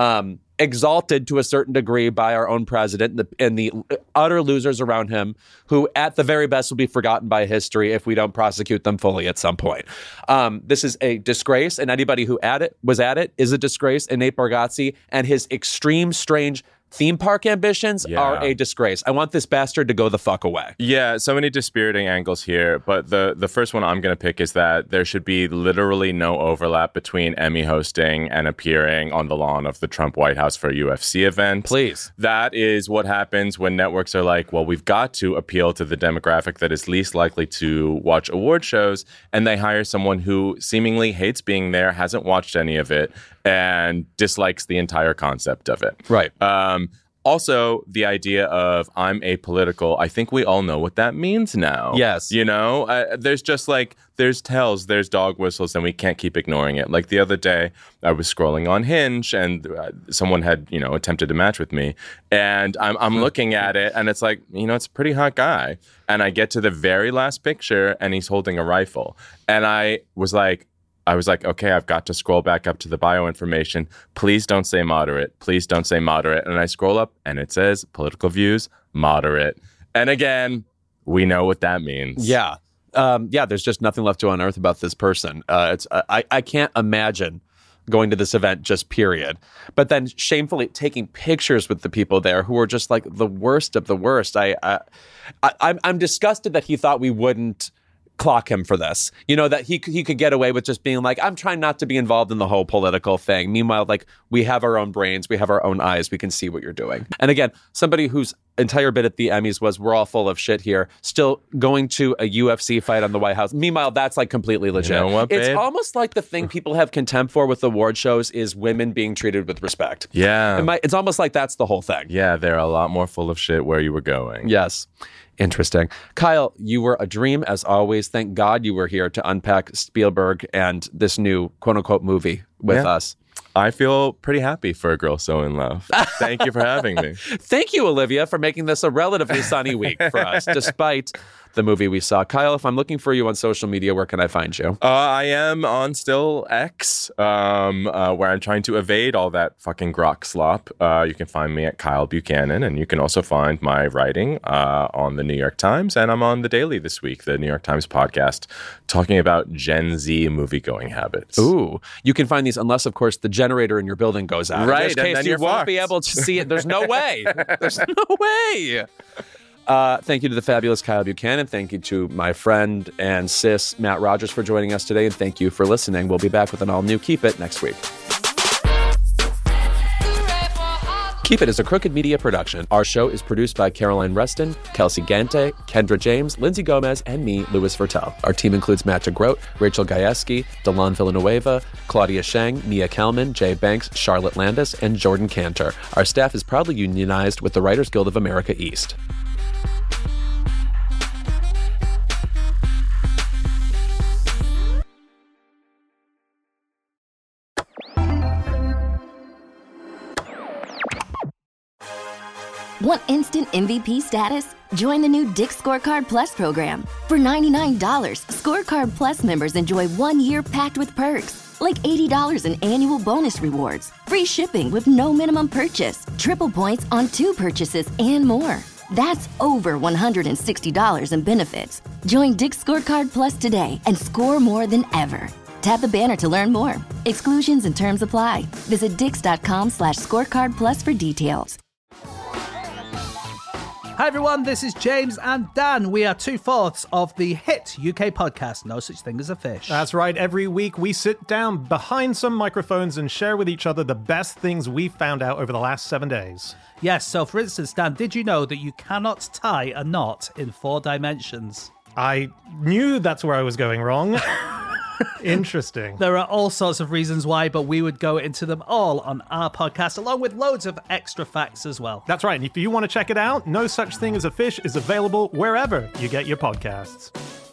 Exalted to a certain degree by our own president and the utter losers around him, who at the very best will be forgotten by history if we don't prosecute them fully at some point. This is a disgrace, and anybody who was at it is a disgrace. And Nate Bargatze and his extreme, strange theme park ambitions are a disgrace. I want this bastard to go the fuck away. Yeah, so many dispiriting angles here, but the first one I'm going to pick is that there should be literally no overlap between Emmy hosting and appearing on the lawn of the Trump White House for a UFC event. Please. That is what happens when networks are like, well, we've got to appeal to the demographic that is least likely to watch award shows, and they hire someone who seemingly hates being there, hasn't watched any of it, and dislikes the entire concept of it. Right. Also, the idea of I'm apolitical, I think we all know what that means now. Yes. You know, there's just like, there's tells, there's dog whistles, and we can't keep ignoring it. Like the other day, I was scrolling on Hinge, and someone had, attempted to match with me. And I'm looking at it, and it's like, it's a pretty hot guy. And I get to the very last picture, and he's holding a rifle. And I was like, I was like, okay, I've got to scroll back up to the bio information. Please don't say moderate. Please don't say moderate. And I scroll up and it says political views, moderate. And again, we know what that means. Yeah. There's just nothing left to unearth about this person. I can't imagine going to this event, just period. But then shamefully taking pictures with the people there who are just like the worst of the worst. I'm disgusted that he thought we wouldn't clock him for this. You know, that he could get away with just being like, I'm trying not to be involved in the whole political thing. Meanwhile, like, we have our own brains, we have our own eyes, we can see what you're doing. And again, somebody whose entire bit at the Emmys was, we're all full of shit here, still going to a UFC fight on the White House. Meanwhile, that's like completely legit. You know what, babe? It's almost like the thing people have contempt for with award shows is women being treated with respect. Yeah. It's almost like that's the whole thing. Yeah, they're a lot more full of shit where you were going. Yes. Interesting. Kyle, you were a dream as always. Thank God you were here to unpack Spielberg and this new quote-unquote movie with us. I feel pretty happy for a girl so in love. Thank you for having me. Thank you, Olivia, for making this a relatively sunny week for us, despite the movie we saw. Kyle, if I'm looking for you on social media, where can I find you? I am on still X, where I'm trying to evade all that fucking grok slop. You can find me at Kyle Buchanan, and you can also find my writing on the New York Times, and I'm on The Daily this week, the New York Times podcast, talking about Gen Z movie-going habits. Ooh. You can find these unless, of course, the generator in your building goes out. Right, In case you won't be able to see it. There's no way. There's no way. Thank you to the fabulous Kyle Buchanan. Thank you to my friend and sis, Matt Rogers, for joining us today. And thank you for listening. We'll be back with an all-new Keep It next week. Keep It is a Crooked Media production. Our show is produced by Caroline Reston, Kelsey Gante, Kendra James, Lindsay Gomez, and me, Louis Vertel. Our team includes Matt DeGroat, Rachel Gajewski, Delon Villanueva, Claudia Sheng, Mia Kelman, Jay Banks, Charlotte Landis, and Jordan Cantor. Our staff is proudly unionized with the Writers Guild of America East. Want instant MVP status? Join the new Dick's Scorecard Plus program. For $99, Scorecard Plus members enjoy 1 year packed with perks, like $80 in annual bonus rewards, free shipping with no minimum purchase, triple points on 2 purchases, and more. That's over $160 in benefits. Join Dick's Scorecard Plus today and score more than ever. Tap the banner to learn more. Exclusions and terms apply. Visit dix.com/scorecard plus for details. Hi everyone, this is James and Dan. We are 2/4 of the hit UK podcast, No Such Thing as a Fish. That's right. Every week we sit down behind some microphones and share with each other the best things we found out over the last 7 days. Yes, so for instance, Dan, did you know that you cannot tie a knot in 4 dimensions? I knew that's where I was going wrong. Interesting. There are all sorts of reasons why, but we would go into them all on our podcast, along with loads of extra facts as well. That's right. And if you want to check it out, No Such Thing as a Fish is available wherever you get your podcasts.